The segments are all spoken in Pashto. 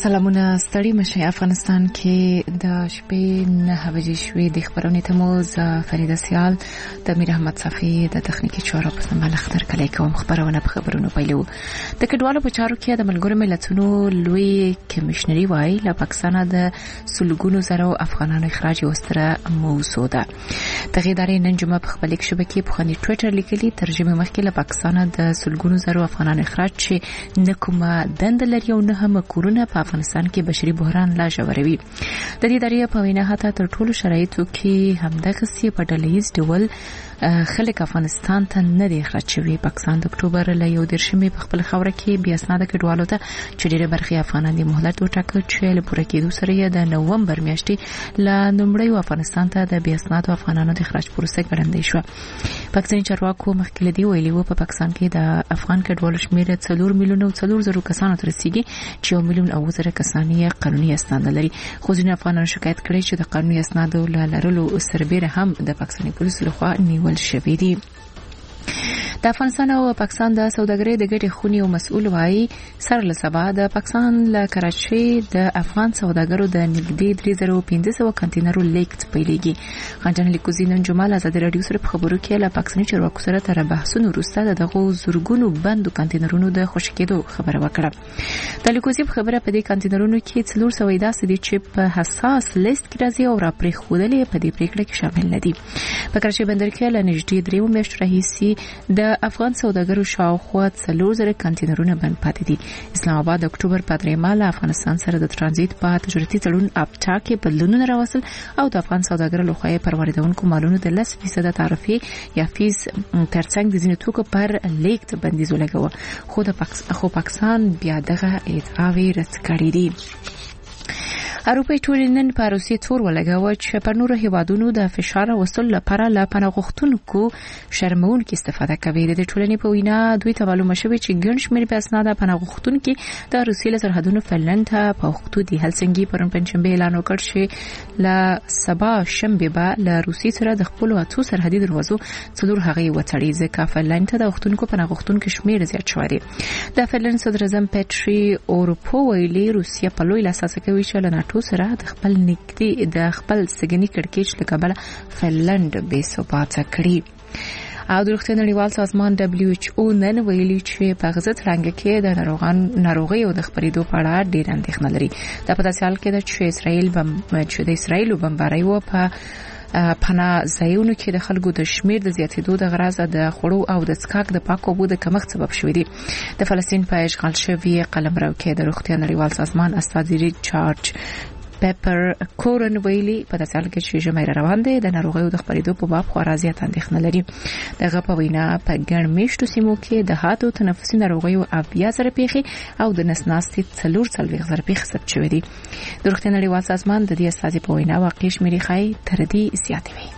سلامونه ستړي مشه. افغانستان کې د شپې 9 بجې شوې د خبرونې ته مو فریده سیال د امیر احمد صافی د تخنیکی چارو په سمبال اختر کلی کوم خبرونه په خبرونو پیلو. د کډوالو په چارو کې د ملګرو ملتونو لوی کمشنري وای له پاکستان د سلګونو زره افغانانو اخراج وستره موضوع ده. دغه ادارې نن جمعه په خپل شبکې په خني ټوئیټر لیکلي ترجمه مخکې له پاکستان د سلګونو زره افغانانو اخراج چې نکومه دند لري او نه هم کورونه په افغانستان کې بشري بحران لا ژوروي. د دې ادارې په وینا هته تر ټولو شرایطو کې همدغه سی په ډلهیز ډول خلک افغانستان ته نه دی اخراج شوی. پاکستان د اکتوبر له 1 په خپل خوره کې بیا اسناد کډوالو ته چې ډېر برخي افغانان د مهلت وټاکل چې له پوره کېدو سره د نومبر میاشتې له نومړی افغانستان ته د بیا اسناد افغانانو د اخراج پروسه ګړندۍ شو. پاکستاني چارواکو مخکې دی ویلي و په پاکستان کې د افغان کډوالو شمېر 4 میلیون او 400 کسانو ته رسیدي چې 1 میلیون او 1000 کسان یې قانوني اسناد لري. خو ځینې افغانانو شکایت کړی چې د قانوني اسنادو لرلو سربېره هم د پاکستاني پولیسو لخوا نیول شوی دی. د افغانستان او پاکستان د سوداګرۍ د ګټې خونی او مسؤل وایي سر له سبا د پاکستان له کراچۍ د افغان سوداګرو د نږدې 3500 کنټینرو لیکت پیلېږي. خنجان لیکوزي نن جمعه ازادي رادیو سره په خبرو کې له پاکستاني چارواکو سره تر بحثونو وروسته دغه زورګونو بندو کنټینرونو د خوشی کېدو خبره وکړه. د لیکوزي په خبره په دې کنټینرونو کې 400 دي چې په حساس لیست کې راځي او را پرې خودلې په دې پریکړه کې شامل نه دي. په کراچۍ بندر کې له نږدې 3 میاشتو راهیسي د افغان سوداګرو شاوخوا 4000 کنټینرونه بند پاتې دي. اسلام آباد د اکتوبر په 3 له افغانستان سره د ترانزیت په تجارتي تړون اپټا کې بدلونونه راوستل او د افغان سوداګرو لخوا پر واردونکو مالونو د 10% تعرفه یا فیس ترڅنګ د ځینو توکو پر لیکت بندیز ولګاوه. خو پاکستان بیا دغه ادعا رد کړې دي. اروپای ټولنې په روسي تور ولګاوه چې پر نورو هیوادونو د فشار وصول لپاره له پناه غوښتونکو شرمونکو استفاده کوي. د ټولنې په وینا دوی ته معلومه شوه چې ګڼ شمېر په اسناد پناه غوښتونکو د روسي له سرحدونو فنلند ته په وختو د هلسنګي پرون پنځشنبه اعلان وکړ چې له سبا شنبه به له روسي سره د خپل واتو سرحدي دروازو څلور هغه وټړي ځکه فنلند ته د وختونکو پناه غوښتونکو شمېر زیات شوی دی. د فنلند صدر اعظم پټري اورپو ویلي روسیا په لوی لاس کوي چې له ناتو سره د خپل نږدې د خپل سګنی کړکېچ له کبله فنلند بې ثباته کړي. او د روغتیا نړیوال سازمان WHO نن ویلي چې په غزه ترنګ کې د ناروغي او د خبرېدو په اړه ډېر اندېښنه لري. دا په داسې حال کې ده چې د اسرایل بمبارۍ و په پناه ځایونو کې د خلکو د شمیر د زیاتېدو د غرض د خړو او د څښاک د پاکو اوبو د کمښت سبب شوی دی. د فلسطین په اشغال شوی قلمرو کې د روغتیا نړیوال سازمان استازي چارج پیپر کورن ویلي په داسې حال کې چې ژمی روان دی د ناروغیو د خبرېدو په باب خورا زیات اندېښنه لري. دغه په وینا په ګڼ میشتو سیمو کې د هاتو تنفسي ناروغیو 10,000 پیښې او د نس ناستې 40,000 پیښې ثبت شوې دي. د روغتیا نړیوال سازمان د دې استازي په وینا واقعي شمېرې ښایي تر دې زیاتې وي.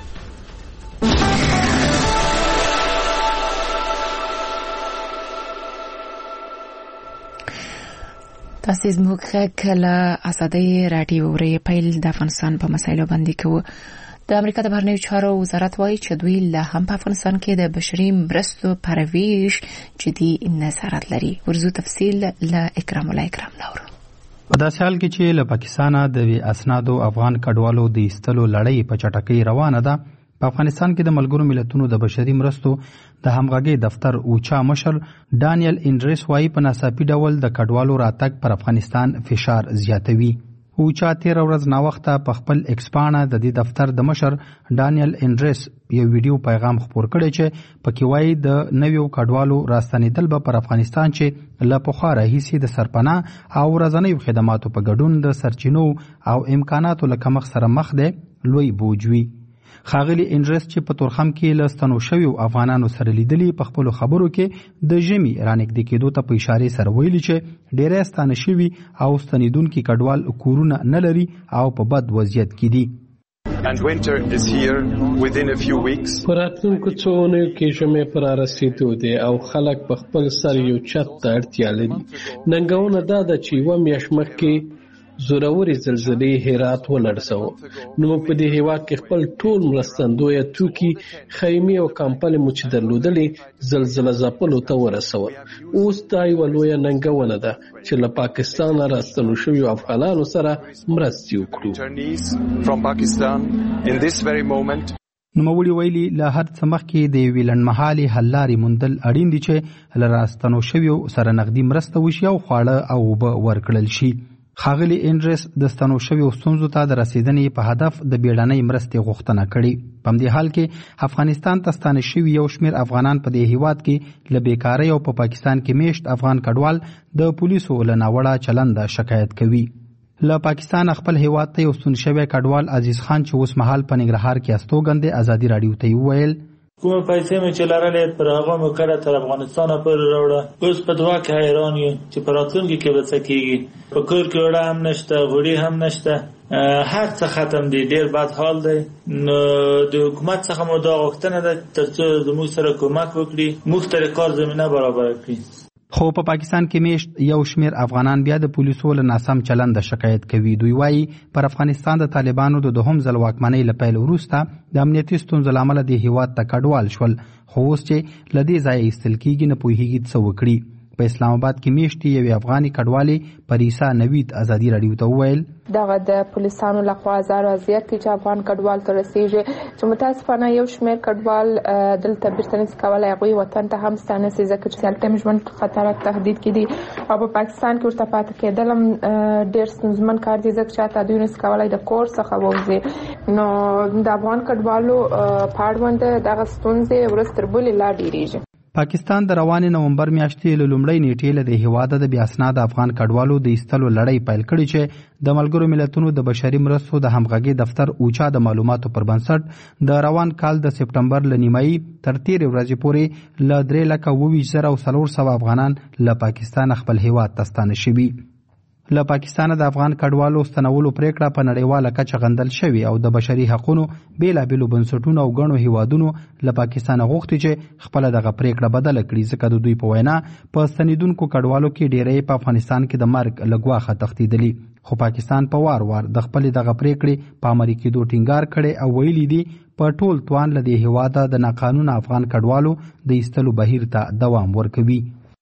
تاسو زموږ کله ازادي رادیو ری پیل د افغانستان په مسایلو باندې کوو. د امریکا د بهرنیو چارو وزارت وایي چې دوی له هم په افغانستان کې د بشري مرستو پرویش جدي نظارت لري. ورزو تفصیل له اکرام الله اکرام نور. په داسې حال کې چې له پاکستانه د اسنادو افغان کډوالو د ایستلو لړۍ په چټکۍ روانه ده، په افغانستان کې د ملګرو ملتونو د بشري مرستو د همغږي دفتر اوچا مشر ډانیل انډریس وايي په ناڅاپي ډول د کډوالو راتګ پر افغانستان فشار زیاتوي. اوچا 13 ورځ ناوخته په خپل ایکسپانه د دې دفتر د مشر ډانیل انډریس یو ویډیو پیغام خپور کړی چې پکې وايي د نویو کډوالو راستنیدل به پر افغانستان چې له پخوا راهیسې د سرپناه او ورځنیو خدماتو په ګډون د سرچینو او امکاناتو له کمښت سره مخ دی لوی بوج وي. خاغلی انډریس چې په تورخم کې له ستنو شویو افغانانو سره لیدلي په خپل خبرو کې د ژمي رانږدې کېدو ته په اشاره سره ویلي چې ډېری ستانه شوي او ستنیدونکي کډوال کورونه نه لري او په بد وضعیت کې دي. And winter is here within a few weeks. پر راتلونکو څو اونیو کې ژمی پر رسیدو دی او خلک په خپل سر یو چت ته اړتیا لري. ننګونه دا ده چې یوه میاشت مخکې زوروري زلزلې هرات ولړزاوه. نو په دې هیواد کې خپل ټول مرستندویه توکي، خیمې او کمپلې مو چې درلودلې زلزله ځپلو ته ورسول. اوس دا یوه لویه ننګونه ده چې له پاکستانه راستنو شویو افغانانو سره مرستې وکړو. نوموړي ویلي له هر څه مخکې د یوې لنډمهالې حل لارې موندل اړین دي چې له راستنو شویو سره نغدي مرسته وشي او خواړه او اوبه ورکړل شي. ښاغلي انډریس د ستنو شویو ستونزو ته د رسیدنې په هدف د بیړنۍ مرستې غوښتنه کړې. په همدې حال کې افغانستان ته ستانه شوي یو شمېر افغانان په دې هیواد کې له بیکارۍ او په پاکستان کې میشت افغان کډوال د پولیسو له ناوړه چلنده شکایت کوي. له پاکستان خپل هیواد ته یو ستون شوی کډوال عزیز خان چې اوس مهال په ننګرهار کې استوګنده ازادي رادیو ته وویل کومه پیسې مې چې لرلې پر هغه مو کړه تر افغانستان پورې راوړه. اوس په دوا کې حیران یم چې په راتلونکي کې به څه کېږي. په کور کې وړه هم نشته، غوړي هم نشته، هر څه ختم دی. ډېر بد حال دی. نو د حکومت څخه مو دا غوښتنه ده ترڅو زموږ سره کومک وکړي، موږ ته کار زمینه برابر کړي. خو په پاکستان کې میشت یو شمېر افغانان بیا د پولیسو له ناسم چلند شکایت کوي. دوی وایي پر افغانستان د طالبانو د دوهم ځل واکمنۍ له پیل وروسته د امنیتي ستونزو له امله د هیواد ته کډوال شول، خو اوس چې له دې ځایه ایستل کېږي نه پوهېږي څه وکړي. په اسلام آباد کې میشتې یوې افغاني کډوالې پریسا نوید ازادي رادیو ته وویل دغه د پولیسانو لخوا زار اذیت چې افغان کډوال ته رسیږي، چې متاسفانه یو شمېر کډوال دلته بیرته نشي کولی هغوی وطن ته هم ستانه شي، ځکه چې هلته ژوند خطر تهدید کې دي او په پاکستان کې ورته پاتې کېدل هم ډېر ستونزمن کار دی، ځکه چې هلته دوی نشي کولی د کور څخه ووځي. نو د افغان کډوالو په اړوند دغه ستونزې ورځ تر بلې لا ډېرېږي. پاکستان د روانې نومبر میاشتې له لومړۍ نیټې له د هیواده د بې اسناده افغان کډوالو د ایستلو لړۍ پیل کړې چې د ملګرو ملتونو د بشري مرستو د همغږۍ دفتر اوچا د معلوماتو پر بنسټ د روان کال د سپټمبر له نیمایي تر تېرې ورځې پورې له 3,24,400 افغانان له پاکستان خپل هیواد ته ستانه شوي. له پاکستانه د افغان کډوالو ستنولو پریکړه په نړیواله کچه غندل شوې او د بشري حقوقو بیلابېلو بنسټونو او ګڼو هیوادونو له پاکستانه غوښتي چې خپله دغه پریکړه بدله کړي، ځکه د دوی په وینا په ستنېدونکو کډوالو کې ډېری په افغانستان کې د مرګ له ګواښه تښتېدلي. خو پاکستان په وار وار د خپلې دغه پریکړې په عملي کېدو ټینګار کړی او ویلي دي په ټول توان له دې هیواده د ناقانونه افغان کډوالو د ایستلو بهیر ته دوام ورکوي.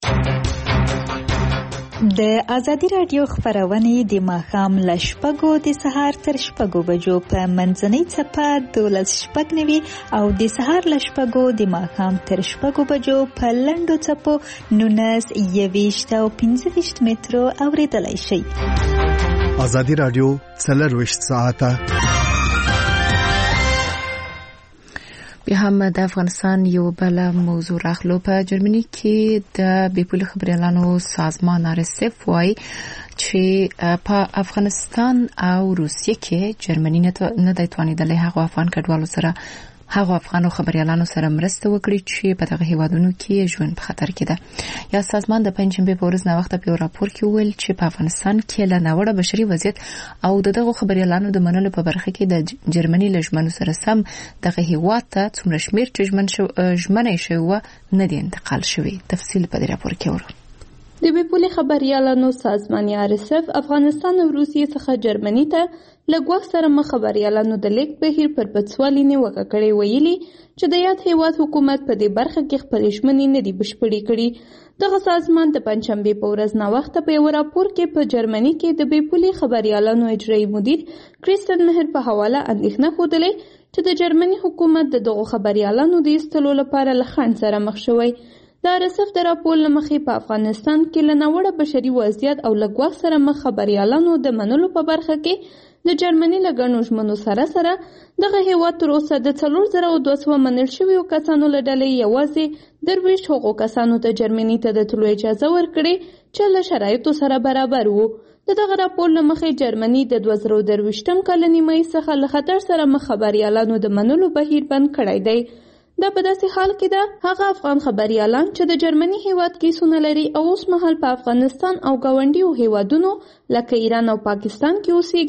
د ازادي رادیو خبرونه د ماښام له 6 د سهار تر 6 بجو په منځنۍ څپه 12:09 او د سهار له 6 د ماښام تر 6 بجو په لنډو څپو 19 او 15 مترو اوریدلای شئ. ازادي رادیو 24 ساعته بیا هم د افغانستان یو بل موضوع راخلو. په جرمني کې د بیپول خبريالانو سازمان RSF وايي چې په افغانستان او روسیه کې جرمني نه دی توانیدلی هغه افغان کډوالو سره هغه افغانو خبريالانو سره مرسته وکړي چې په دغه هیوادونو کې ژوند په خطر کې ده. یا سازمان د پنځشنبه په ورځ نوښت په راپور کې ویل چې په افغانستان کې له ناوړه بشري وضعیت او دغه خبريالانو د منلو په برخه کې د جرمني لجمنو سره سم دغه هیواد ته څومره شمیر چې ژمنه شوی نه دی انتقال شوی. تفصیل په دې راپور کې ورو. د بیپول خبريالانو سازمان RSF افغانستان او روسیې څخه جرمني ته لګوښ سره مخ خبريالانو د لیک بهیر پر بڅوالي نیوکه کړې، ویلي چې د یاد هیواد حکومت په دې برخه کې خپل ژمنې نه دي بشپړې کړې. دغه سازمان د پنځشنبه په ورځ نوښت په یو راپور کې په جرمني کې د بیپول خبريالانو اجرایي مدیر کریستن مهر په حواله اندېښنه خوده چې د جرمني حکومت دغه خبريالانو د ایستلو لپاره له خنډ سره مخ شوی. د RSF د راپور له مخې په افغانستان کې له ناوړه بشري وضعیت او لګوښ سره مخ خبريالانو د منلو په برخه کې د جرمني له ګڼو ژمنو سره دغه هیواد تر اوسه د 4200 منل شویو کسانو له ډلې یوازې 23 هغو کسانو ته جرمني ته د تلو اجازه ورکړې چې له شرایطو سره برابر وو. دغه راپور له مخې جرمني د 2023 کال نیمایي څخه له خطر سره مخ خبريالانو د منلو بهیر بند کړی دی. دا په داسې حال کې ده هغه افغان خبريالان چې د جرمني هیواد کې سونه لري او اوس مهال په افغانستان او ګاونډیو هیوادونو لکه ایران او پاکستان کې اوسېږي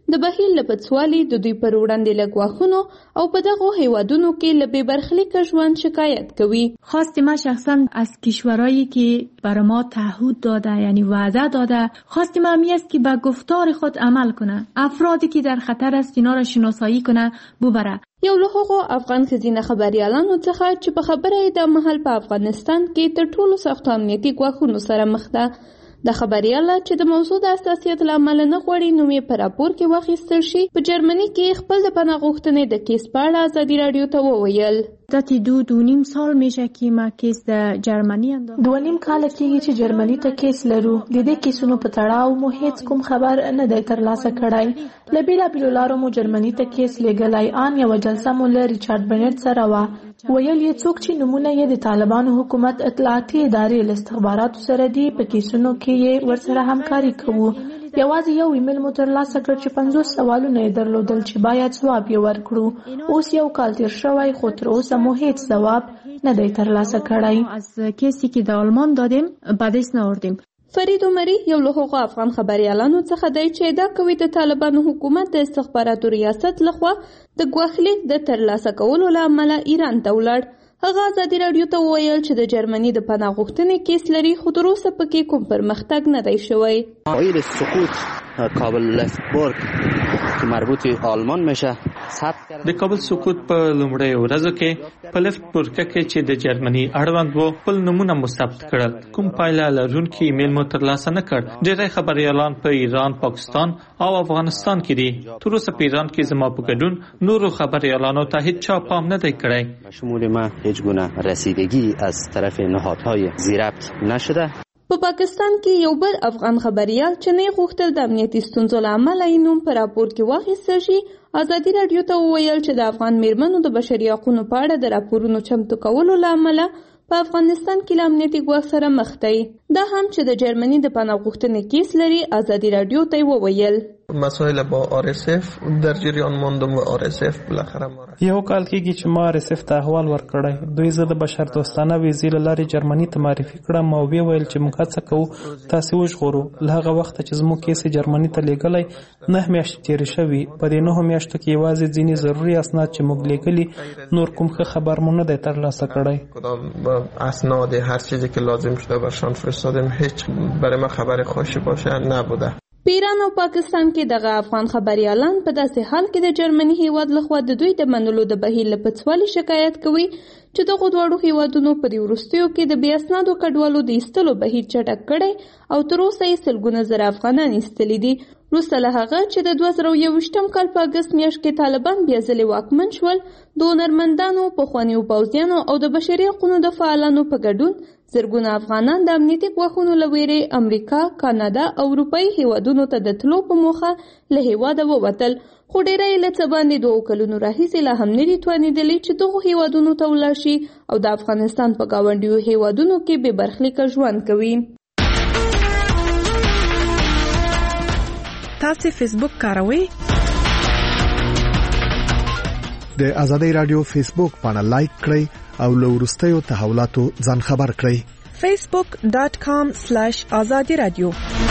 د بهیر له پڅوالي د دوی پر وړاندې له ګواښونو او په دغو هیوادونو کې له بېبرخلیکه ژوند شکایت کوي. خواست ما شخصا از کشورهایی که بر ما تعهد داده یعنی وعده داده، خواست ما همی است که به گفتار خود عمل کنه، افرادی که در خطر است اینا را شناسایی کنه ببره. یو له هغو افغان ښځینه خبریالانو څخه چې په خبره یې د مهال په افغانستان کې تر ټولو سختو امنیتي ګواښونو سره مخ ده. د خبریاله چې د موضوع د حساسیت له امله نه غواړي نوم یې په راپور کې واخیستل شي، په جرمني کې خپل د پناه غوښتنې د کیس په اړه ازادي راډیو ته وویل. دتی 2.5 سال میشه که ما کیس د جرمنی انداز 2.5 کال کېږي چې جرمني ته کیس لرو. د دې کیسونو په تړاو مو هیڅ کوم خبر نه دی ترلاسه کړی. له بېلابېلو لارو مو جرمني ته کیس لیږلی. آن یوه جلسه مو له ریچارډ بنټ سره وه. ویل یې څوک چې نومونه یې د طالبانو حکومت اطلاعاتي ادارې له استخباراتو سره دي، په کیسونو کې یې ورسره همکاري کوو. یوازې یو ایمیل مو ترلاسه کړ چې 50 سوالونه یې درلودل چې باید ځواب یې ورکړو. اوس یو کال تیر شوی خو تر اوسه مو هیڅ ځواب نه دی ترلاسه کړی. از کیسی که د آلمان دادیم به دست ناوردیم. فرید عمری یو له هغو افغان خبریالانو څخه دی چې ادعا کوي د طالبانو حکومت د استخباراتو ریاست لخوا د ګواښلیک د ترلاسه کولو له امله ایران ته ولاړ. هغه ازادي راډیو ته وویل چې د جرمني د پناه غوښتنې کیس لري، خو تر اوسه پکې کوم پرمختګ نه دی شوی. تغییر سقوط کابل لفتبورگ که مربوط آلمان میشه د کابل سقوط په لومړۍ ورځو کې په لفتبورګ کې چې د جرمني اړوند وو خپل نمونه مثبت کړل. کوم پایله لرونکي ایمیل مو ترلاسه نه کړ. ډېری خبریالان په ایران، پاکستان او افغانستان کې دي. تر اوسه په ایران کې زما په ګډون نورو خبریالانو ته هیڅ چا پام نه دی کړی. شمول ما هیچ گونه رسیدگی از طرف نهادهای ذی‌ربط نشده. په پاکستان کې یو بل افغان خبریال چې نه غوښتل د امنیتي ستونزو له امله یې نوم په راپور کې واخیستل شي، ازادي راډیو ته وویل چې د افغان میرمنو د بشري حقوقو په اړه د راپورونو چمتو کولو له امله په افغانستان کې له امنیتي ګواښ سره مخ دی. دا هم چې د جرمني د پناه غوښتنې کیس لري، ازادي راډیو ته وویل. مسائل با RSF در جریان ماندم و RSF بالاخره ما یو کال کېږي چې ما RSF ته احوال ورکړی. دوی زه د بشر دوستانه ویزې له لارې جرمني ته معرفي کړم او ویل چې موږ هڅه کوو تاسې وژغورو. له هغه وخته چې زموږ کیس جرمني ته لیږلی 9 میاشتې تېرې شوي. په دې 9 میاشتو کې یوازې ځینې ضروري اسناد چې موږ لیږلي، نور کوم ښه خبر مو نه دی ترلاسه کړی. اسناد هر چیزی که لازم شده برشان فرستادیم، هیچ برای ما خبر خوشی باشه نبوده. په ایران او پاکستان کې دغه افغان خبریالان په داسې حال کې د جرمني هیواد لخوا د دوی د منلو د بهیر له پڅوالي شکایت کوي چې دغه دواړو هیوادونو په دې وروستیو کې د بې اسنادو کډوالو د ایستلو بهیر چټک کړی او تر اوسه یې سلګونه زره افغانان ایستلي دي. وروسته له هغه چې د 2021 کال په اګست میاشت کې طالبان بیا ځلې واکمن شول، د هنرمندانو، پخوانیو پوځیانو او د بشري حقوقو د فعالانو په ګډون زرګونه افغانان د امنیتي ګواښونو له ویرې امریکا، کاناډا او اروپایي هیوادونو ته د تلو په موخه له هیواده ووتل، خو ډیری یې له څه باندې 2 کلونو راهیسې لا هم نه دي توانېدلي چې دغو هیوادونو ته ولاړ شي او د افغانستان په ګاونډیو هیوادونو کې بې برخلیکه ژوند کوي. تاسو فیسبوک کاروئ؟ د آزادۍ رادیو فیسبوک پاڼه لایک کړئ او له وروستیو تحولاتو ځان خبر کړئ. facebook.com/azadi radio.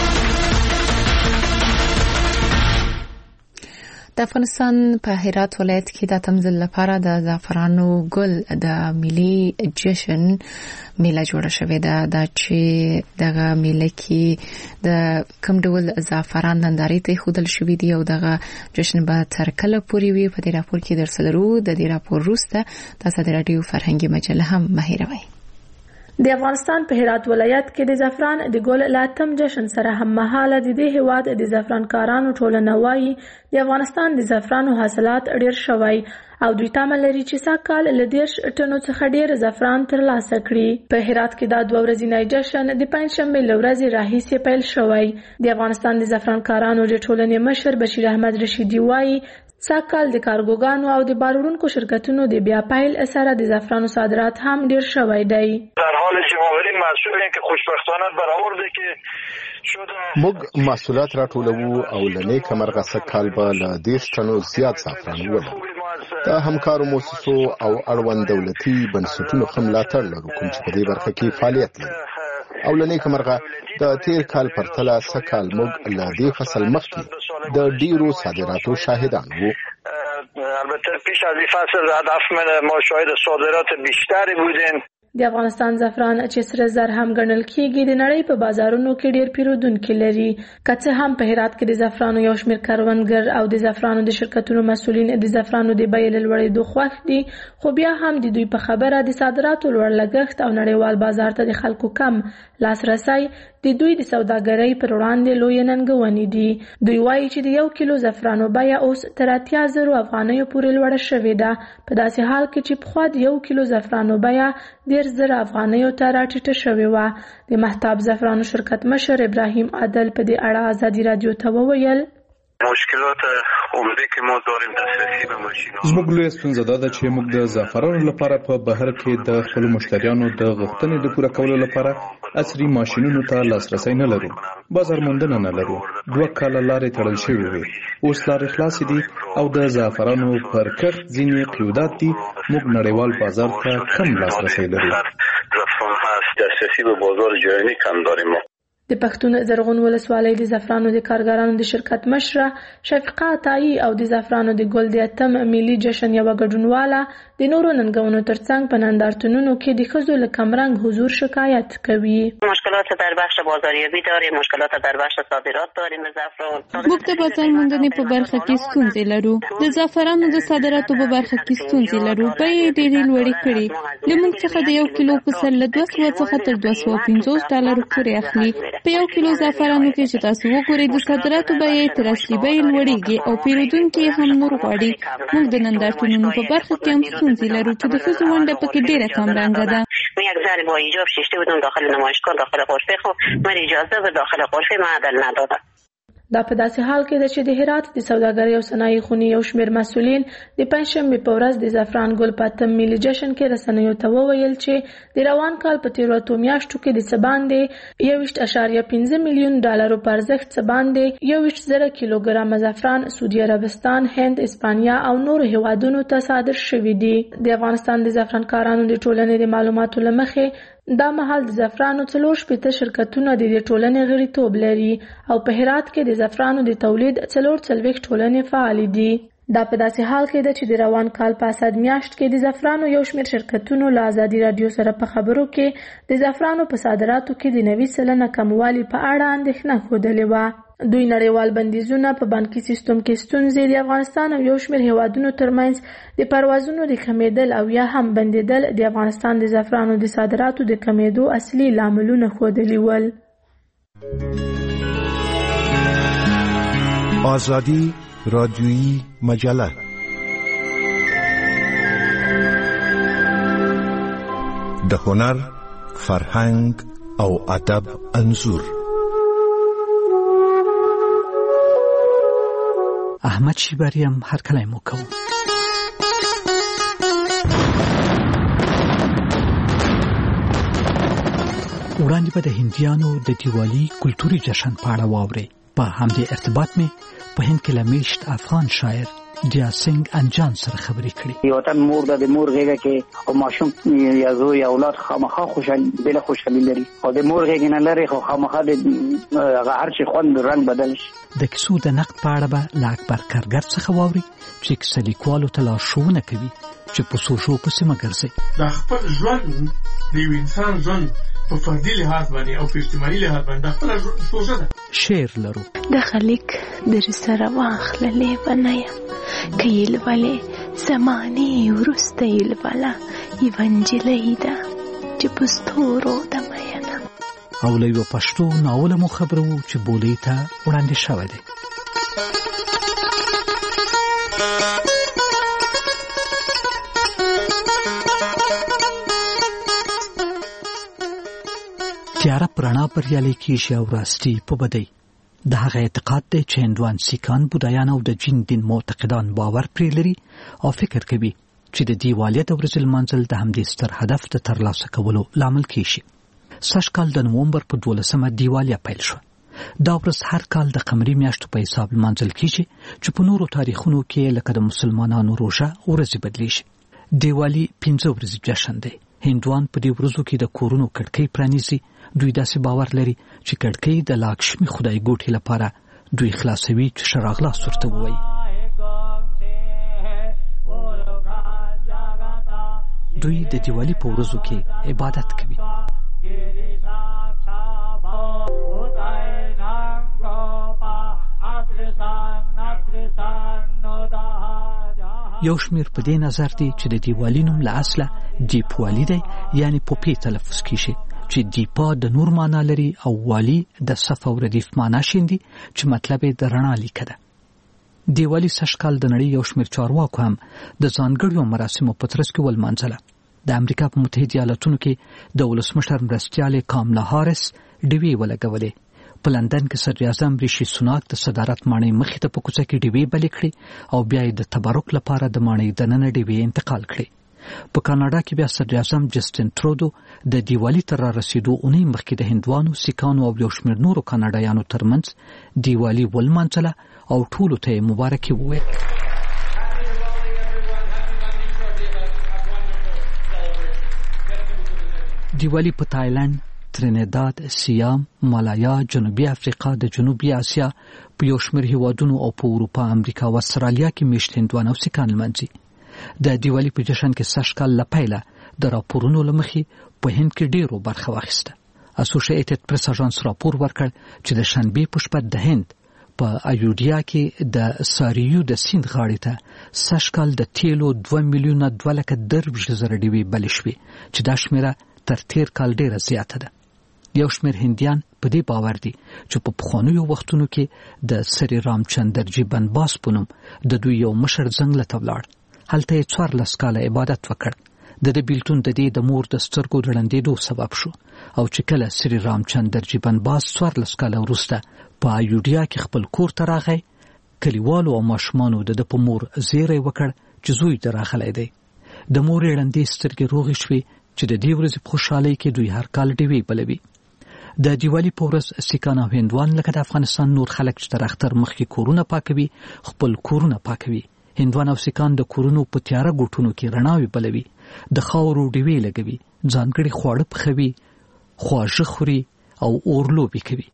د افغانستان په هرات ولایت کې د تمثيل لپاره د زعفرانو ګل د ملي جشن میله جوړه شوې ده چې دغه میله کې د کوم ډول زعفران نندارې ته خودل شوې دي او دغه جشن به تر کله پورې وي. په دې راپور کې درسلرو د دې راپور وروسته تاسو د رادیو فرهنګي مجله هم مهیروي. د افغانستان په هرات ولایت کې د زعفران د ګل لاتم جشن سره هم مهاله د دې هیواد د زعفران کارانو ټولنه وایي د افغانستان د زعفرانو حاصلات ډیر شوی او دوی تمه لري چې ساکال له 10 ټنو څخه ډیر زعفران ترلاسه کړي. په هرات کې دا 2 ورځې جشن د پنځشنبه له ورځې راهیسې پیل شوی. د افغانستان د زعفران کارانو د ټولنې مشر بشیر احمد رشیدي وایي ساکال د کارګوګانو او د باروړونکو شرکتونو د بیا پیل اثر د زعفرانو صادرات هم ډیر شوی دی. در حال جمع‌آوری محصولی که خوشبختانه برآورده که موږ محصولات راټولوو او لنې کمرغه سکال به له 10 ټنو زیات زعفران ولرو. د همکارو مؤسسو او اړوند دولتي بنسټونو هم ملاتړ لرو کوم چې په دې برخه کې فعالیت لري. او لنیک مرغه د تیر کال پرتله سکال موږ له دې فصل مخکې د ډیرو صادراتو شاهدان وو. البته پیش از این فصل هدف ما شاهد صادرات بیشتری بودیم. د افغانستان زعفران چې سره زر هم ګڼل کېږي د نړۍ په بازارونو کې ډېر پیرودونکي لري. که څه هم په هرات کې د زعفرانو یو شمېر کروندګر او د زعفرانو د شرکتونو مسؤلین د زعفرانو د بیې له لوړېدو خوښ دي، خو بیا هم د دوی په خبره د صادراتو لوړ لګښت او نړیوال بازار ته د خلکو کم لاسرسی د دوی د سوداګرۍ پر وړاندې لویې ننګونې دي. دوی وایي چې د 1 کیلو زعفرانو بیه اوس تر 80,000 افغانیو پورې لوړه شوې ده، په داسې حال کې چې پخوا د 1 کیلو زعفرانو بیه 10,000 افغانیو ته راټیټه شوې وه. د مهتاب زعفرانو شرکت مشر ابراهیم عادل په دې اړه ازادي رادیو ته وویل مشکلات عمده که ما داریم دسترسی به ماشین‌ها. زموږ لویه ستونزه دا ده چې موږ د زعفرانو لپاره په بهر کې د خپلو مشتریانو د غوښتنې د پوره کولو لپاره عصري ماشینونو ته لاسرسی نه لرو. بازار موندنه نه لرو. 2 کاله لارې تړل شوې وي. اوس لارې خلاصې دي او د زعفرانو پر کښت ځینې قیودات دي. موږ نړیوال بازار ته کم لاسرسی لرو. زعفران هست دسترسی به بازار جهانی کم داریم ما. د پښتون زرغون ولسوالۍ د زعفرانو د کارګرانو د شرکت مشره شفیقه عطایی او د زعفرانو د ګل د اتم ملي جشن یوه ګډونواله د نورو ننګونو ترڅنګ په نندارتونونو کې د ښځو له کمرنګ حضور شکایت کوي. مشکلات در بخش بازاریابی داریم، مشکلات در بخش صادرات داریم. زعفران موږ د بازار موندنې په برخه کې ستونزې لرو. د زعفرانو د صادراتو په برخه کې ستونزې لرو. بیې ډېرې لوړې کړي. له موږ څخه د 1 کیلو په سر له 200 څخه تر $250 پورې اخلي. په 1 کیلو زعفرانو کې چې تاسو وګورئ د صادراتو بیې تر اصلي بیې لوړېږي او پیرودونکي هم نور غواړي. موږ د نندارتونونو په برخه کې هم ستونزې لرو چې د ښځو ونډه پکې ډېره کمرنګه ده. من یک ذره با ایجاب شیشته بودم داخل نمایشگاه داخل غرفه، خب من اجازه به داخل غرفه معدل ندادم. دا په داسې حال کې ده چې د هرات د سوداګرۍ او صنایع خونې یو شمېر مسؤلین د پنجشنبې په ورځ د زعفران ګل په 8 ملي جشن کې رسنیو ته وویل چې د روان کال په تیرو 8 میاشتو کې د څه باندې 21.5 میلیون ډالرو په ارزښت څه باندې 21,000 کیلوګرامه زعفران سعودي عربستان، هند، اسپانیا او نورو هیوادونو ته صادر شوي دي. د افغانستان د زعفران کارانو د ټولنې د معلوماتو له مخې دا مهال د زعفرانو 40 شرکتونه د دې ټولنې غړیتوب لري او په هرات کې د زعفرانو د تولید 40 ټولنې فعال دي. دا په داسې حال کې ده چې د روان کال په اسد میاشت کې د زعفرانو یو شمېر شرکتونو له ازادي رادیو سره په خبرو کې د زعفرانو په صادراتو کې د 90% کموالي په اړه اندېښنه ښودلې وه. دوی نړیوال بندیزونه په بانکي سیستم کې ستونزې د افغانستان او یو شمېر هیوادونو ترمنځ د پروازونو د کمیدل او یا هم بندیدل د افغانستان د زعفرانو د صادراتو د کمیدو اصلي لاملونه ښودلي ول. آزادی رادیویی مجله د هنر، فرهنګ او ادب انځور. احمد شیبری هم هر کله مو کوم. وړاندې به د هندیانو د دیوالی کلتوري جشن په اړه واورئ. په همدې ارتباط مې په هند کې له میشت افغان شاعر دیا سنگ انجان سره خبرې کړې. یو وطن مور د مور غېږه کې او ماشوم یا زوی یا اولاد خامخا خوشحالي لري او د مور غېږ نه لري خو خامخا د هر شي خوند رنګ بدل شي. د کیسو د نقد په اړه به له اکبر کارګر څخه واوري چې کیسه لیکوالو ته لارښوونه کوي چې په سوشو پسې مه ګرځئ. د خپل ژوند د یو انسان ژوند په فردي لحاظ باندې او په اجتماعي لحاظ باندې خپل سوچه ده. شعر لرو د خلیق در سره واخللې بنایم که یې لولې زمانې وروسته یې لوله یوه نجلۍ ده چې په ستورو د مینه. او له یوه پښتو ناوله مو خبرو چې بولې ته وړاندې شوی دی. تیاره پرانا بریالۍ کېږي او راستي په بدۍ. د هغه اعتقاد دی چې هندوان، سیکان، بودایان او د جین دین معتقدان باور پرې لري او فکر کوي چې د دیوالی د ورځې لمانځل د همدې ستر هدف د ترلاسه کولو لامل کېږي. سږ کال د نومبر په 12 دیوالی پیل شو. دا ورځ هر کال د قمري میاشتو په حساب لمانځل کېږي چې په نورو تاریخونو کې لکه د مسلمانانو روژه ورځې بدلیږي. دیوالی 15 ورځې جشن دی. هندوان په دې ورځو کې د کورونو کړکۍ پرانیزي، دوی داسې باور لري چې کړکۍ د لاکشمي خدای ګوټي لپاره دوی خلاصوي چې شراغلا سورته وایي. دوی د دیوالی په ورځو کې عبادت کوي. یو شمیر په دې نظر دی چې د دیوالی نوم له اصله دیپوالی دی، یعنی پوپی تلفظ کیږي چې دیپا د نور معنا لري او والی د صف او ردیف معنا شیندي چې مطلب یې د رڼا لیکه ده. دیوالی سږکال د نړۍ یو شمیر چارواکو هم د ځانګړو مراسمو په ترڅ کې ولمانځله. د امریکا په متحده ایالاتونو کې د ولسمشر مرستیالې کاملا هارس ډیوې ولګولې. په لندن کې صدر اعظم ریشي سوناک د صدارت ماڼۍ مخې ته په کوڅه کې ډیوې بلې کړې او بیا یې د تبرک لپاره د ماڼۍ دننه ډیوې انتقال کړې. په کاناډا کې بیا صدر اعظم جسټین ترودو د دیوالی تر رسیدو اونۍ مخکې د هندوانو، سیکانو او یو شمیر نورو کاناډایانو ترمنځ دیوالی ولمانځله او ټولو ته مبارکي وویل. دیوالی په تایلند، ترینیداد، سیام، مالایا، جنوبي افریقا، د جنوبي اسیا په یو شمیر هیوادونو او په اروپا، امریکا او استرالیا کې میشت هندوان او سیکان لمانځي. د دیوالی په جشن کې سږکال له پیله د راپورونو له مخې په هند کې ډیرو برخه واخیسته. اسوسییټډ پریس اژانس راپور ورکړ چې د شنبې په شپه د هند په ایودیا کې د ساریو د سیند غاړې ته سږکال د تیلو 2,02,000 ډیوې بلې شوې چې دا شمیره تر تیر کال ډیره زیاته ده. یو شمیر هندیان په دې باور دي چې په پخوانیو وختونو کې د سری رامچندرجی بنباس په نوم د دوی یو مشر ځنګل ته ولاړ. هلته یې 14 کاله عبادت وکړ. د دې بیلتون د دې د مور د سترګو ړندېدو سبب شو او چې کله سری رامچندرجی بنباس 14 کاله وروسته په ایودیا کې خپل کور ته راغی، کلیوالو او ماشومانو د په مور زیری وکړ چې زوی د راغلی دی. د مور ړندې سترګې روغې شوې چې د دې ورځې په خوشحالۍ کې دوی هر کال ډیوې بلوي. د دیوالی په ورځ سیکان او هندوان لکه د افغانستان نور خلک چې تر اختر مخکې کورونه پاکوي خپل کورونه پاکوي. هندوان او سیکان د کورونو په تیاره ګوټونو کې رڼاوي بلوي، د خاورو ډیوې لګوي، ځانګړي خواړه پخوي، خواږه خوري او اورلوبي کوي.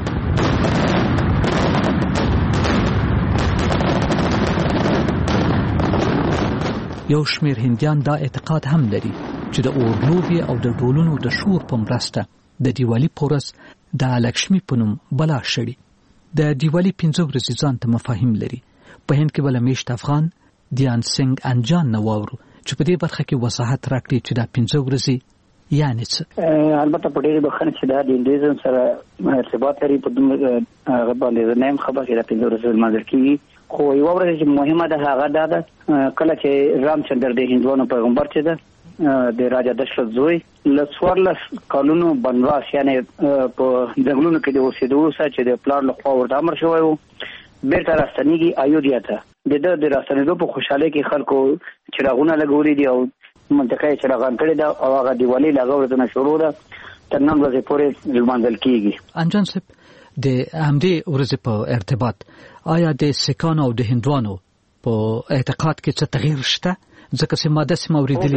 یو شمیر هندیان دا اعتقاد هم لري چې د اورلوبي او د ډولونو د شور په مرسته د دیوالی په ورځ د لکشمی په نوم بلا شړي. د دیوالی 15 ورځې ځان ته مفاهیم لري. په هند کې بل میشت افغان دیان سنگ انجان نواورو چې په دې برخه کې وضاحت راکړي چې دا 15 ورځې یعنی څه. البته په ډېر بخښنه چې دا د هندویزم سره ارتباط لري په دومره باندې نیم خبر کې دا 15 ورځې منځل کیږي. خو یو ورځ چې مهمه ده هغه دا ده کله چې رامچندر د هندوانو پیغمبر چې ده د راجا دشرت زوی له 14 کالونو بنواس یعنی په ځنګلونو کې د اوسېدو سره چې د پلان له خوا ورته امر شوی وو بیرته راستنیږي ایودیا ته. د راستنېدو په خوشحالۍ کې خلکو چراغونه لګولي دي او منطقه یې چراغان کړي ده او هغه دیوالی له ورځې شروع ده تر نن ورځې پورې لمانځل کیږي. انجان صاحب د همدې ورځې په ارتباط آیا د سیکانو او د هندوانو په اعتقاد کې څه تغییر شته؟ ځکه چې ما داسې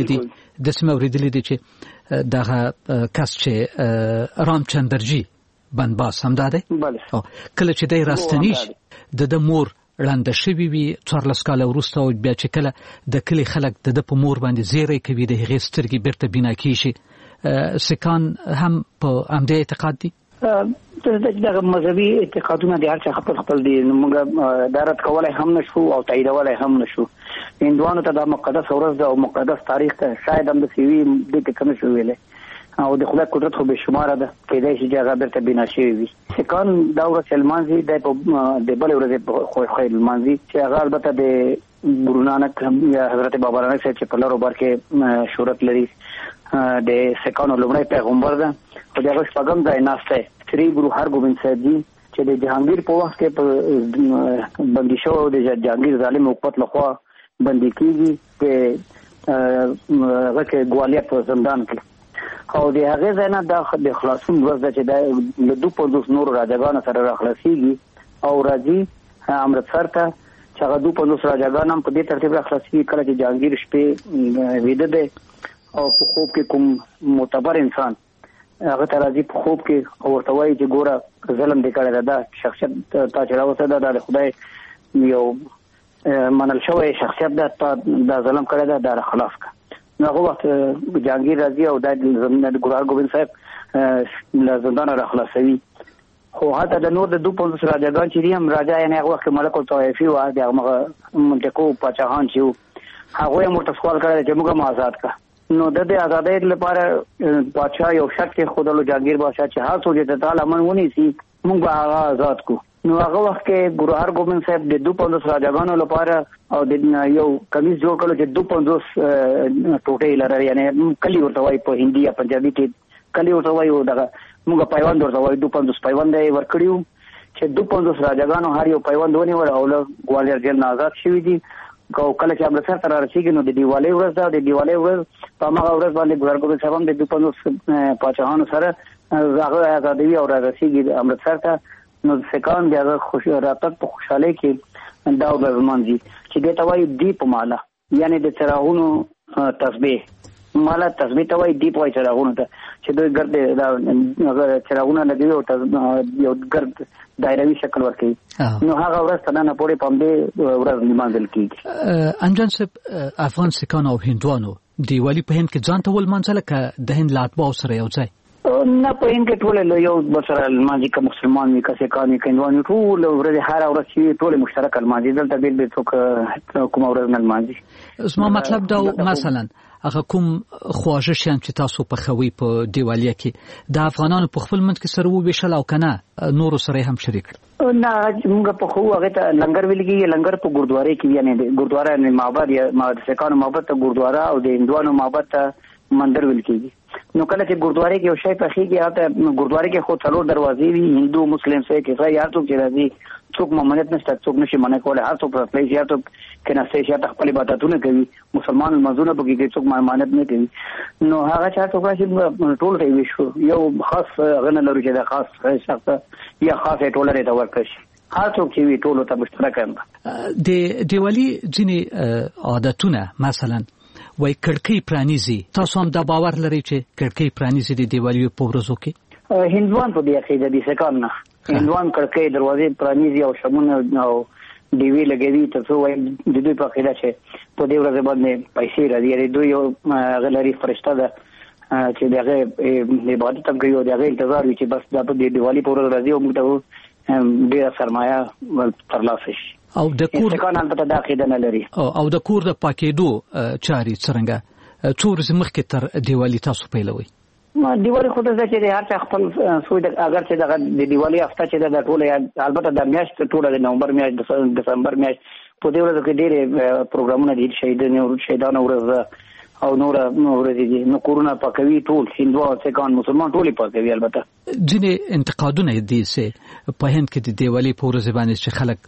اوریدلې دي چې دغه کس چې رامچندرجی بنباس همدا دی کله چې دی راستنیږي د مور ړنده شوي وي 14 کاله وروسته او بیا چې کله د کلي خلک د په مور باندې زیری کوي د هغې سترګې بیرته بینا کیږي. سیکان هم په همدې اعتقاد دي؟ دغه مذهبي اعتقادونه د هر چا خپل دي، موږ دا رد کولای هم نشو او تاییدولای هم نشو. هندوانو ته دا مقدس ورځ ده او مقدس تاریخ ته شاید هم د سیوي د کم شو ویلې او د خدای قدرت خو به شماره ده کېدای شي چې هغه بیرته بنا شوي وي. سیکان دا ورځ لمانځي د بلې ورځې خوښ لمانځي چې هغه البته د ګورو نانک یا حضرت بابا نانک صاحب چې په لارو بار کې شهرت لري د سیکانو لومړی پیغمبر ده او د هغه شپږم ځای ناست دی سری ګورو هرګوبند صاحب جي چې د جهانګیر په وخت کې بندي شو د جهانګیر ظالم حکومت لخوا بندي کیږي په هغه کې ګوالیار په زندان کې او د هغه ځای نه د خلاصون ورځ ده چې د 250 نور راجاګانو سره راخلاصيږي او راځي امرتسر ته چې هغه 250 راجاګان هم په دې ترتیب راخلاصيږي کله چې جهانګیر شپې ویده دی او په خوب کې کوم معتبر انسان هغه ته راځي په خوب کې او ورته وایي چې ګوره ظلم دې کړی دا شخصیت تا چې راوسته دا د خدای یو منل شوی شخصیت دا ظلم کړی دا خلاص کا. نو هغه وخت جهانگیر راځي او د ګورهر ګوبند صاحب له زندان را خلاصوي. خو هغه د نور د 250 راجاګان چې دي هم راجا یې نه هغه وخت ملک الطوایفي و د هغه منطقو پاچاهان چې هغه یې مرته سوال کړی چې موږ آزاد کا. نو د دې آزادۍ لپاره پاچا یو شرط کې خودلو جهانگیر بادشاہ چې هر څو د تعالی من ونی سي موږ هغه آزاد کو. نو هغه وخت کې ګورهر ګوبند صاحب د 250 راجاګانو لپاره او د یو کمیس جوړ کړو چې 250 ټوټې لري یعنی کلی ورته وایي په هندي یا پنجابي کې کلی ورته وایي دغه موږ پیوند ورته وایي 250 پیوند یې ورکړیو چې 250 راجاګانو هر یو پیوند ونیول او له ګوالیر جیل نه آزاد شوي دي. کله چې امرتسر ته رارسېږي نو د دیوالۍ ورځ ده. د دیوالۍ ورځ په هغه ورځ باندې ګورهر ګوبند صاحب هم د 250 پاچاهانو سره هغه آزادوي او رارسېږي امرتسر ته. نو سکان د هغه راتګ په خوشحالۍ کې دا ورځمانځي چې دې ته وایي دیپ مالا یعنی د څراغونو تسبیح مالا تسبیح ته وایي دیپ وایي څراغونو ته چې دوی ګرد دا څراغونه لګوي او یو ګرد دایروي شکل ورکوي. نو هغه ورځ ته نه پورې په همدې ورځ لمانځل کېږي. انجان صاحب افغان سکان او هندوانو دیوالي په هند کې ځان ته ولمانځله که د هند له اتباعو سره یو ځای؟ نه په هند کې ټول یو بل سره لمانځي که مسلمان وي که سکان وي که هندوان وي ټول ورځې هره ورځ چې ټول مشترک لمانځي. دلته بېل بېل څوک کومه ورځ نه لمانځي. زما مطلب دا مثلا هغه کوم خواږه شیان چې تاسو پخوئ په دیوالیه کې د افغانانو په خپل منځ کې سره وویشل او که نه نورو سره هم شریک کړل؟ نه موږ پخوو هغې ته لنګر ویل کېږي. لنګر په ګردوارۍ کې یعنې ګردواره یعنې معبد یا د سکانو معبد ته ګردواره او د هندوانو معبد ته مندر ویل کېږي. نو کله چې ګردوارۍ کې یو شی پخېږي هلته ګردوارۍ کې خو 4 دروازې وي هندو مسلم سیک عیسائی هر څوک چې راځي څوک ممانعت نشته څوک نشي منع کولی هر څوک راتلی شي هر څوک کېناستی شي هلته خپل عبادتونه کوي مسلمان لمونځونه پکې کوي څوک ممانعت نه کوي. نو هغه چې هر څوک راشي ټول ته یې ویشو یو خاص هغه نه لرو چې د خاص شخص یا خاص ټولنې ته ورکړی شي هر څوک چې وي ټولو ته مشترک هم. د دیوالي ځینې عادتونه مثلا وای کړکۍ پرانیزي تاسو هم دا باور لرئ چې کړکۍ پرانیزي د دیوالي په ورځو کې؟ هندوان په دې عقیده دي سکان نه هندوان کړکۍ دروازې پرانیزي او شمونه او دیوی لګوي ترڅو وای د دوی په عقیده چې په دې ورځ باندې پیسې راځي یعنې دوی یو غلري فرشته ده چې دغه عبادت هم کوي او دغه انتظار وي چې بس دا په دیوالي په ورځ راځي او موږ ته ډېره سرمایه ترلاسه شي. او د کور سکان البته دا عقیده نه لري. او د کور د پاکېدو چارې څرنګه څو ورځې مخکې تر دیوالي تاسو پیلوئ؟ دیوالي خو ته چې هر چا خپل سوچ اگر چې دغه د دیوالي هفته چې د ټوله البته د میاشت ټوله د نومبر میاشت دسمبر میاشت په دې ورځو کې ډېرې پروګرامونه دي شهیدانو ورځ او نور ورځې دي. نو کورونه پاکوي ټول هندو سکان مسلمان ټول پاکوي. البته ځینې انتقادونه دي چې په هند کې د دیوالي په ورځ باندې چې خلک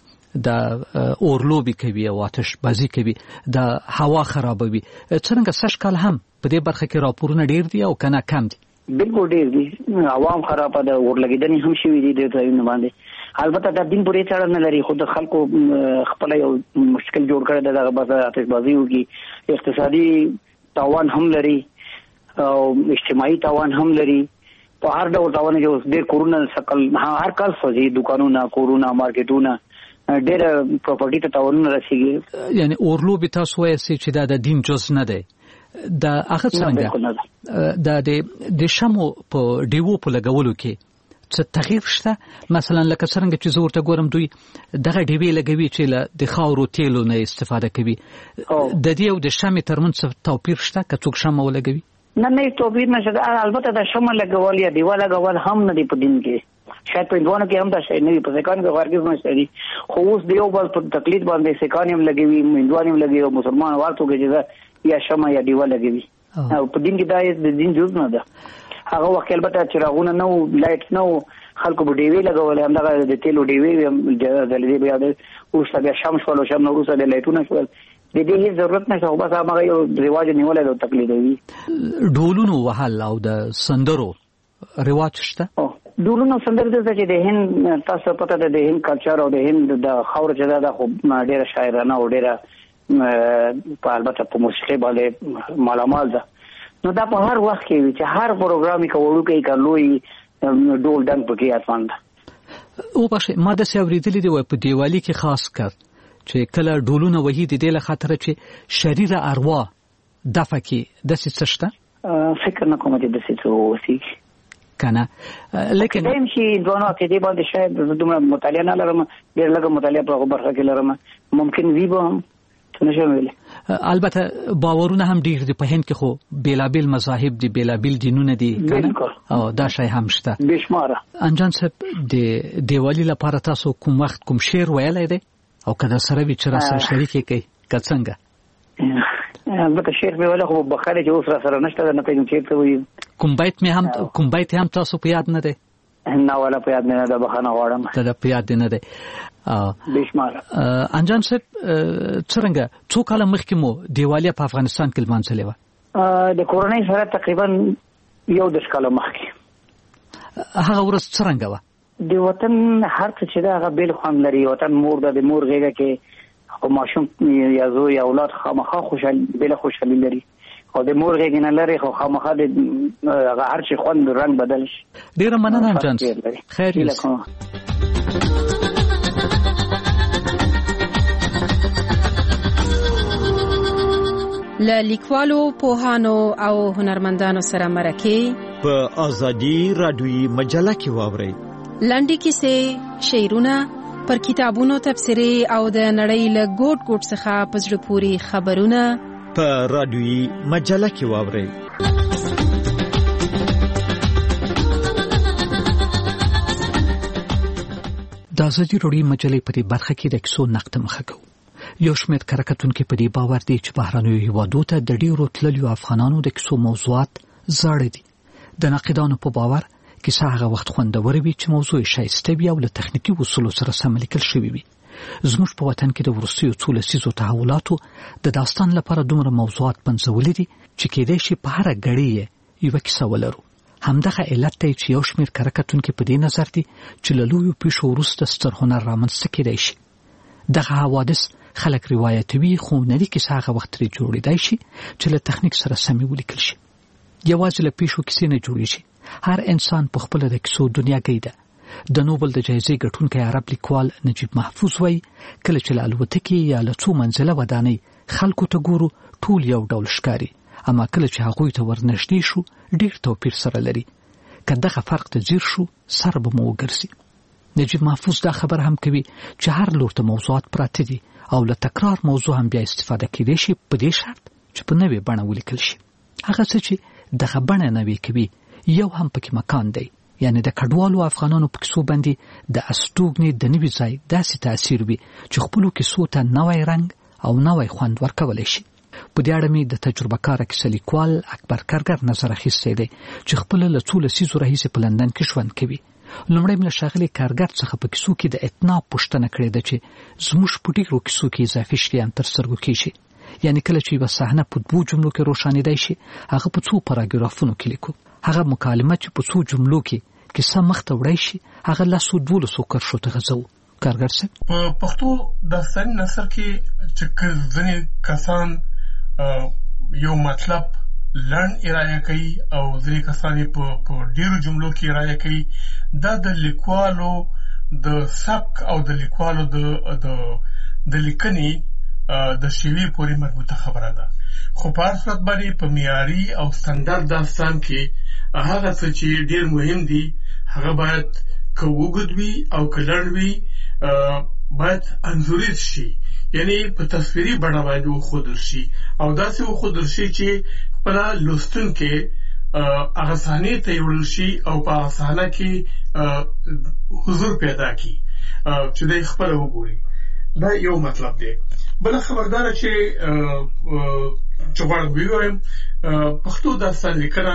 د اورلوبي کوي او آتش بازی کوي د هوا خرابوي څنګه سږ کال هم په دې برخه کې راپورونه ډیر دي او کنه کم دي؟ بالکل ډیر دي. عوام خرابه ده ورلګیدنې هم شوي دي د ځایونو باندې. البته د دین پورې تړاو نه لري خو د خلکو خپل یو مشکل جوړ کړی دغه بس آتش بازی وکړي اقتصادي تاوان هم لري او اجتماعي تاوان هم لري. په هر ډول تاوان کې ډېر کورونه سکل هر کال سوځي دکانونه کورونه مارکیټونه ډېر پراپرټي ته تاوانونه رسیږي. یعنی اورلوبي تاسو وایئ چې دا د دین جز نه دی د هغه څرنګه د شمو په ډیوو په لګولو کې څه تغییر شته؟ مثلا لکه څرنګه چې زه ورته ګورم دوی دغه ډیوې لګوي چې د خاورو تیلو نه استفاده کوي د دې او د شمې ترمنځ توپیر شته که څوک شمه ولګوي؟ نه توپیر نشته. البته د شمه لګول یا دیوال لګول هم نه دی په دین کې شاید په هندوانو کې هم دا شی نه وي په سکان کې هرګز نشته دي خو اوس د یو بل په تقلید باندې سکان هم لګوي هندوان هم لګوي او مسلمان ورته کوي چې یا شمه یا دیوال لګوي او په دین کې دا د دین جز نه ده. هغه وخت البته چراغونه نو لایټ نو خلکو به ډیوی لګول هم دغه د تیلو ډیوی د بیا د اوس بیا شم شول او شم نو اوس د لایټونه شول د دې هیڅ ضرورت نشته خو بس هغه یو رواج نیولای د تقلیدوي. ډولونو وهل او د سندرو رواج شته؟ ډولونو سندرو چې د هند تاسو پته ده د هند کلچر او د هند د خاور چې دا خو ډیره شاعرانه او ډیره البته په موسیقي باندې مالامال ده. نو دا په هر وخت کې وي چې هر پروګرام کې وړوکی کلوي ډول ډنګ پکې اتوان ده. او باشه ما د سیاوریدلې دی په دیوالی کې خاص کړ چې کله ډولونه وਹੀ د دې له خاطر چې شریر اروا دفع کې د څه فکر نه کوم چې د څه وسی کنه لیکن دیم شي دوه کې دی باندې شاید دومره مطالعه نه لرم ډېر لږه مطالعه په برخه کې لرم ممکن وی به نشم ویل. البته باورونه هم ډیر دي په هند کې خو بیلابل مذاهب دي بیلابل دینونه دي کنه او دا شی هم شته بشماره. انجان صاحب د دیوالی لپاره تاسو کوم وخت کوم شعر ویلای دی او کله سره وی چې را سره شریک کی کڅنګ البته شعر به ولا خو بخاله چې اوس را سره نشته نه پېژنم چې ته وی کوم بیت هم تاسو په یاد نه دی؟ نه ولا په یاد نه ده بخانه غواړم ته په یاد نه دی بشمار. انجان صاحب څنګه څو کال مخکې مو دیوالی په افغانستان کې لمانځلې و؟ د کورنۍ سره تقریبا 11 کال مخکې. هغه ورځ څنګه و؟ د وطن هر څه چې دا هغه بیل خوند لري. وطن مور د مور غېږه کې او ماشوم یا زوی یا اولاد خامخا خوشحالي لري او د مور غېږ نه لري خو خامخا د هر شي خوند رنگ بدل شي. ډیر مننه انجان. خیر یې. له لیکوالو پوهانو او هنرمندانو سره مرکه په ازادي رادیوي مجله کې واورئ. لنډې کیسې، شعرونه، پر کتابونو تبصرې او د نړۍ له ګوټ ګوټ څخه په زړه پورې خبرونه په رادیوي مجله کې واورئ. د ازادي رادیوي مجلې په دې برخه کې د کیسو نقد مخه کوو. یو شمېر کارکتونکو په دې باور دي چې بهرنیو هیوادو ته د ډیرو تللیو افغانانو د کیسو موضوعات زاړه دي. د ناقدانو په باور کیسه هغه وخت خوندور وي چې موضوع شایسته وي او له تخنیکی اصولو سره سم لیکل شوی وي. زموږ په وطن کې د وروستیو څو لسیزو تحولاتو د داستان لپاره دومره موضوعات پنځولي دي چې کېدای شي په هره ګړۍ یوه کیسه ولرو. همدغه علت دی چې یو شمېر کارکتونکو په دې نظر دي چې له لویو پیښو وروسته ستر هنر رامنځته کېدای شي. دغه حوادث خلک روایتوي خو نه دي کیسه هغه وخت لري جوړېدای شي چې له تخنیک سره سمې ولیکل شي. یوازې له پیښو کیسې نه جوړېږي. هر انسان په خپل د کیسو دنیا کې ده. د نوبل د جایزې ګټونکی عرب لیکوال نجیب محفوظ وایي کله چې له الوتکې یا له څو منزله ودانۍ خلکو ته ګورو ټول یو ډول ښکاري، اما کله چې هغوی ته ورنږدې شو ډېر توپیر سره لري. که دغه فرق ته ځیر شو سر به مو وګرځي. نجیب محفوظ دا خبر هم کوي چې هر لور ته موضوعات پراته دي او له تکرار موضوع هم بیا استفاده کېدای شي په دې شرط چې په نوې بڼه ولیکل شي. هغه څه چې دغه بڼه نوې کوي یو هم پکې مکان دی، یعنی د کډوالو افغانانو په کیسو باندې د استوګنې د نوي ځای داسې تاثیر وي چې خپلو کیسو ته نوی رنګ او نوی خوند ورکولی شي. په دې اړه مې د تجربه کاره کیسه لیکوال اکبر کارګر نظر اخیستی دی چې خپله له څو لسیزو راهیسې په لندن کې ژوند کوي. لومړی مې له ښاغلي کارګر څخه په کیسو کې د اتناب پوښتنه کړې ده چې زموږ په ډېرو کیسو کې اضافي شیان تر سترګو کېږي. یعنی کله چې یوه صحنه په 2 جملو کې روښانېدای شي هغه په 2 پاراګرافونو کې لیکو. هغه مکالمه چې په 2 جملو کې کیسه مخته وړی شي هغه 12 کرښو ته غځو. کارګر صاحب په پښتو داستاني نثر کې چې ځینې کسان یو مطلب لړن ارائه کوي او ځینې کسان په ډیرو جملو کې ارائه کوي، دا د لیکوالو د سبک او د لیکوالو د لیکنې د شیوې پورې مربوطه خبره ده. خو په هر صورت باندې په معیاري او سټنډرډ داستان کې هغه څه چې ډیر مهم دي هغه باید که اوږد وي او که لنډ وي باید انځوریز شي، یعنی په تصویري بڼه باندې وښودل شي او داسې وښودل شي چې خپله لوستونکی هغه صحنې ته یوړل شي او په هغه صحنه کې حضور پیدا کړي چې دی خپله وګوري. دا یو مطلب دی. بله خبرداره چې غواړم ووایم پښتو داستان لیکنه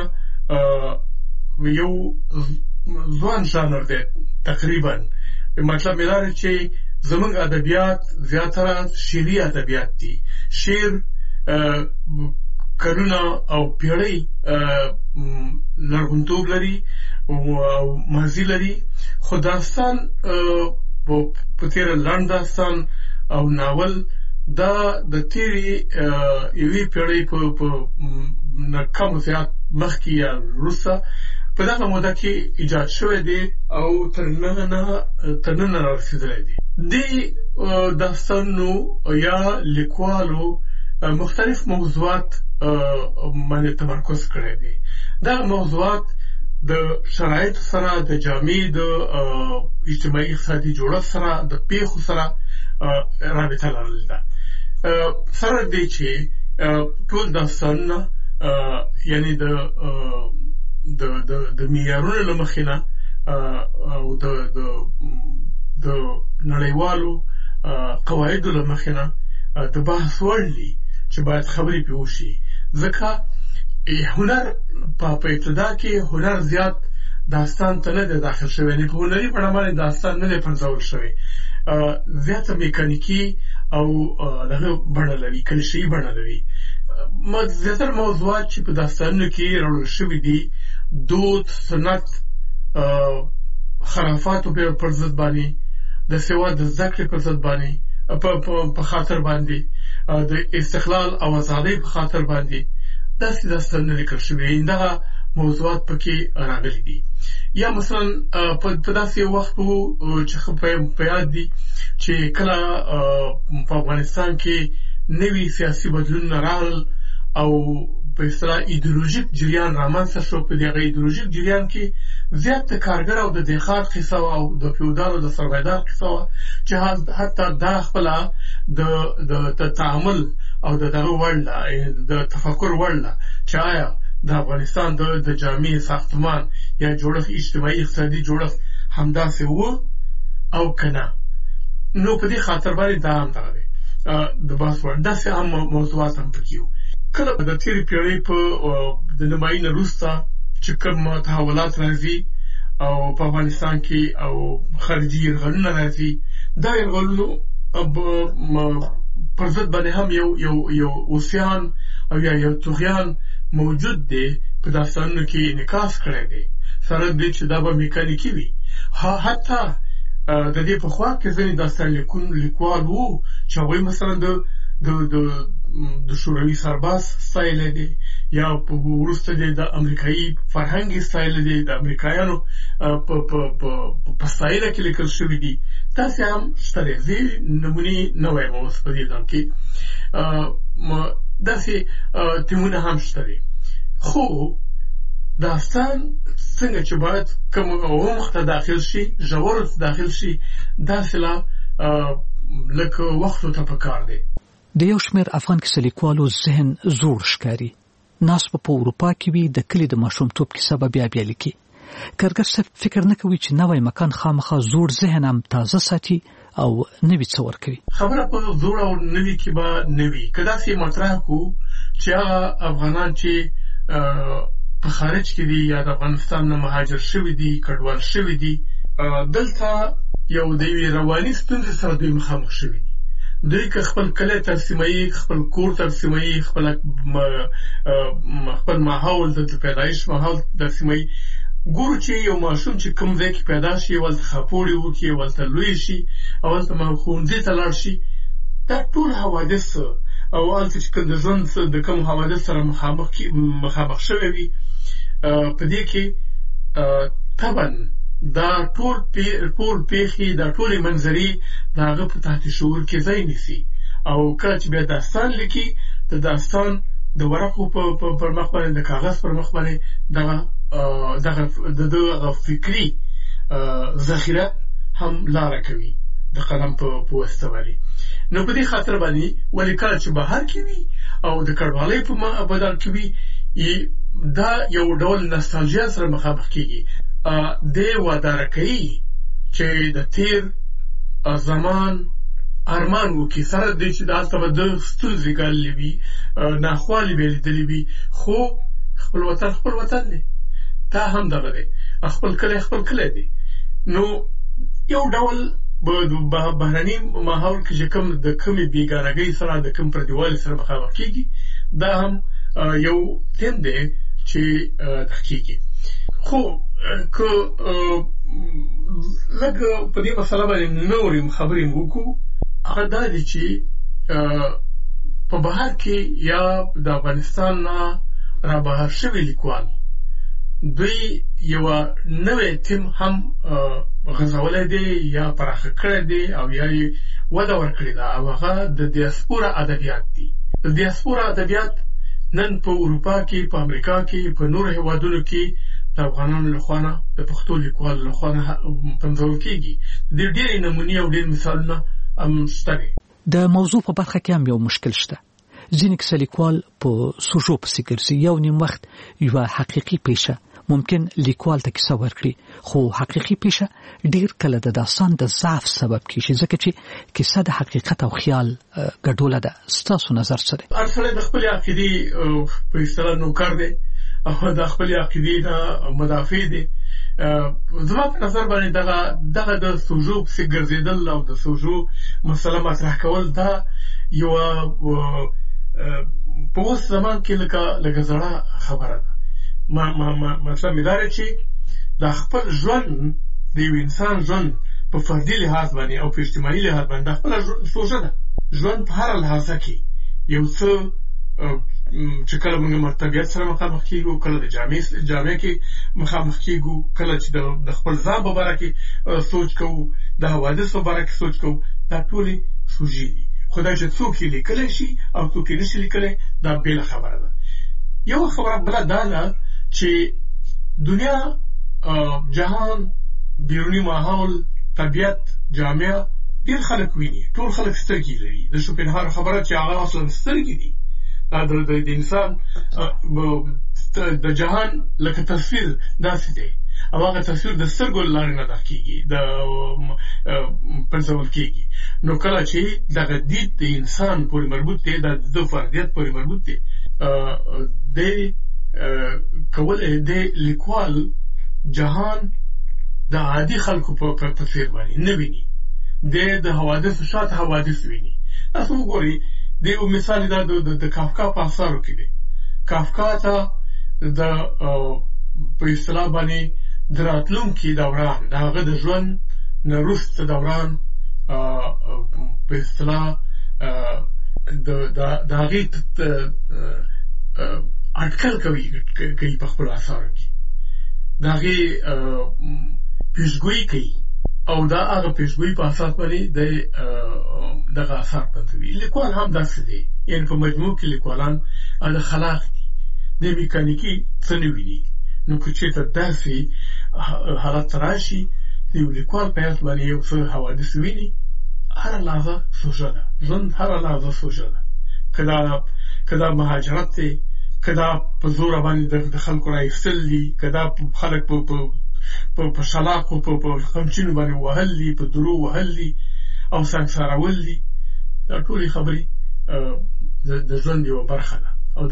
یو ځوان ژانر دی تقریبا. مطلب مې دا دی چې زموږ ادبیات زیاتره شعري ادبیات دي. شعر کلونه او پیړۍ لرغونتوب لري او ماضي لري، خو داستان په تېره لنډ داستان او ناول دا د تېرې یوې پیړۍ په نه کم زیات مخکې یا وروسته په دغه موده کې ایجاد شوی دی او تر نن رارسېدلی دی. دې داستانونو یا لیکوالو مختلف موضوعات باندې تمرکز کړی دی. دغه موضوعات د شرایطو سره، د جامعې د اجتماعي اقتصادي جوړښت سره، د پیښو سره رابطه لرلې ده. سره دی چې ټول داستانونه یعنی د معیارونو له مخې نه او د نړیوالو قواعدو له مخې نه د بحث وړ دي چې باید خبرې پرې وشي. ځکه هنر په ابتدا کې هنر زیات داستان ته نه دی داخل شوی، یعنې په هنري بڼه باندې داستان نه دی پرځول شوی، زیاته میکانیکي او دغه بڼه لري، کلیشه‌ایي بڼه لري. زیاتره موضوعات چې په داستانونو کې راوړل شوي دي دود، سنت، خرافاتو پر ضد باندې، د سواد د زده کړې پر ضد باندې په خاطر باندې، د استقلال او ازادۍ په خاطر باندې داسې داستانونه لیکل شوي. دغه موضوعات پکې راغلي دي. یا مثلا په داسې وخت چې په یاد دي چې کله په افغانستان کې نوي سیاسي بدلونونه راغلل او په اصطلاح ایدئولوژیک جریان رامنځته شو. په دغه ایدئولوژیک جریان کې زیات د کارګر او د دهقان قصه او د فیوډال او د سرمایه‌دار قصه وه چې حتی دا خپله د تعامل او د دغه وړ د تفکر وړ ده چې آیا د افغانستان د جامع ساختمان یا جوړښت، اجتماعي اقتصادي جوړښت همداسې و او که نه. نو په دې خاطر باندې دا هم دغه دی د بحث وړ. داسې هم موضوعات هم پکې وو. کله د تېرې پیړۍ په د نیمایي نه وروسته چې کوم تحولات راځي او په افغانستان کې او خارجي یرغلونه راځي، دا یرغلونو پر ضد باندې هم یو اوسیان او یا یو طغیان موجود دی، په داستانونو کې انعکاس کړی دی. سره دی چې دا به میکانیکي وي. حتی د دې په خوا کې ځینې داستان لیکوال وو چې هغوی مثلا د شوروي سرباز ستایلی دی یا وروسته د امریکایي فرهنګي ستایلی دی، د امریکایانو په ستایله کې لیکل شوي دي. داسې هم شته دی. زه نمونې نه وایم اوس په دې ځای کې، داسې تیمونه هم شته دی. خو داستان څنګه چې باید کوم عمق ته داخل شي، ژورو ته داخل شي، داسې لا لکه وختو ته پکار دی. د یو شمېر افغان کیسه لیکوالو ذهن زوړ ښکاري. ناس په اروپا کې وي، د کلي د ماشومتوب کیسه به بیا لیکي. کارګر صاحب فکر نه کوي چې نوی مکان خامخا زوړ ذهن هم تازه ساتي او نوي څه ورکوي. خبره په زوړ او نوي کې به نه وي. که داسې مطرح کړو چې هغه افغانان چې په خارج کې دي یا د افغانستان نه مهاجر شوي دي، کډوال شوي دي، دلته یو د یوې رواني ستونزې سره دوی مخامخ شوي دي. دوی که خپل کلی ترسیموي، خپل کور ترسیموي، خپل ماحول د پیدایش ماحول ترسیموي، ګورو چې یو ماشوم چې کوم ځای کې پیدا شي، ولته خاپوړې وکړي، ولته لوی شي او ولته ښوونځي ته لاړ شي، دا ټول حوادث او هلته چې کوم د ژوند د کوم حوادث سره مخامخ شوی وي، په دې کې طبعا دا ټول پیښې، دا ټولې منظرې د هغه په تحت شعور کې ځای نیسي. او کله چې بیا داستان لیکي، د داستان د ورقو پر مخ باندې، د کاغذ پر مخ باندې دغه فکري ذخیره هم لاره کوي د قلم په واسطه باندې. نو په دې خاطر باندې ولې کله چې بهر کې وي او د کډوالۍ په بدل کې وي، دا یو ډول نستالژیا سره مخامخ کېږي. دی واداره کوي چې د تیر زمان ارمان وکړي، سره دی چې دلته به د ستونزې ګاللې وي، ناخوالې به یې لیدلې وي، خو خپل وطن دی. دا هم دغه دی، خپل کلی دی. نو یو ډول بهرني ماحول کې چې کوم د کومې بېګانګۍ سره، د کوم پردیوالي سره مخامخ کېږي، دا هم یو ټیم دی چې دغه کېږي. خو که لږ په دې مسله باندې نورې خبرې وکړو، هغه دا دی چې په بهر کې یا د افغانستان نه را بهر شوی لیکوال دوی یو نوې تیم هم غزولای دی یا پراخه کړی دی او یا وده ورکړې ده او هغه د دیاسپورا ادبیات دي. د دیاسپورا ادبیات نن په اروپا کې، په امریکا کې، په نورو هیوادونو کې د افغانانو لخوا نه د پښتو لیکوالو لخوا نه پنځول کېږي. د ډېرې نمونې او ډېر مثالونه هم شته دي. د موضوع په برخه کې هم یو مشکل شته. ځینې کیسه لیکوال په سوژو پسې ګرځي. یو نیم وخت یوه حقیقي پیشه ممکن لیکوال ته کیسه ورکړي، خو حقیقي پیشه ډیر کله د داستان د ضعف سبب کیږي، ځکه چې کیسه د حقیقت او خیال ګډوله ده. ستاسو نظر څه دی؟ هر سړی د خپلې عقیدې په اصطلاح نوکر دی او د خپلې عقیدې نه مدافع دی. زما په نظر باندې دغه د سوژو پسې ګرځېدل او د سوژو مسله مطرح کول دا یوه په اوس زمان کې لکه زړه خبره ده. مطلب مې دا دی چې د خپل ژوند د یو انسان ژوند په فردي لحاظ باندې او په اجتماعي لحاظ باندې د خپله سوژه ده. ژوند په هره لحاظه کې یو څه چې کله موږ طبیعت سره مخامخ کېږو، کله د جامع کې مخامخ کېږو، کله چې د خپل ځان په باره کې سوچ کوو، د حوادث په باره کې سوچ کوو، دا ټولې سوژې دي. خو دا چې څوک یې لیکلی شي او څوک یې نشي لیکلی دا بېله خبره ده. یو خبره بله دا ده چې دنیا، جهان، بیرونی ماحول، طبیعت، جامعه ډېر خلک ویني. ټول خلک سترګې لري. د شوپنهاور خبره چې هغه اصلا سترګې دي. دا د انسان د جهان لکه تصویر داسې دی او هغه تصویر د سترګو له لارې نقل کېږي، د پنځول کېږي. نو کله چې دغه دید د انسان پورې مربوط دی، د فردیت پورې مربوط دی، د کولی د لیکوال جهان د عادي خلکو په تصویر باندې نه ویني. د حوادثو شاته حوادث ویني. تاسو وګورئ، د یو مثال دا د کافکا په اثارو کې دی. کافکا ته په اصطلاح باندې د راتلونکي دوران، د هغه د ژوند نه وروسته دوران په اصطلاح د هغې اټکل کوي په خپلو اثارو کې، د هغې پیشګویي کوي او دا هغه پیشګویي په اساس باندې دغه اثار پنځوي. لیکوال هم داسې دی. یعنې په مجموع کې لیکوالان د خلاق دي، د میکانیکي څه نه ویني. نو که چېرته داسې حالت راشي د یو لیکوال په حیث باندې یو څه حوادث ویني، هره لحظه سوژه ده. ژوند هره لحظه سوژه ده. که دا مهاجرت دی، که دا په زوره باندې د خلکو راایستل دي، که دا خلک په شلاقو په خمچینو باندې وهل دي، په درو وهل دي او سنګسارول دي، دا ټولې خبرې د ژوند یوه برخه ده. او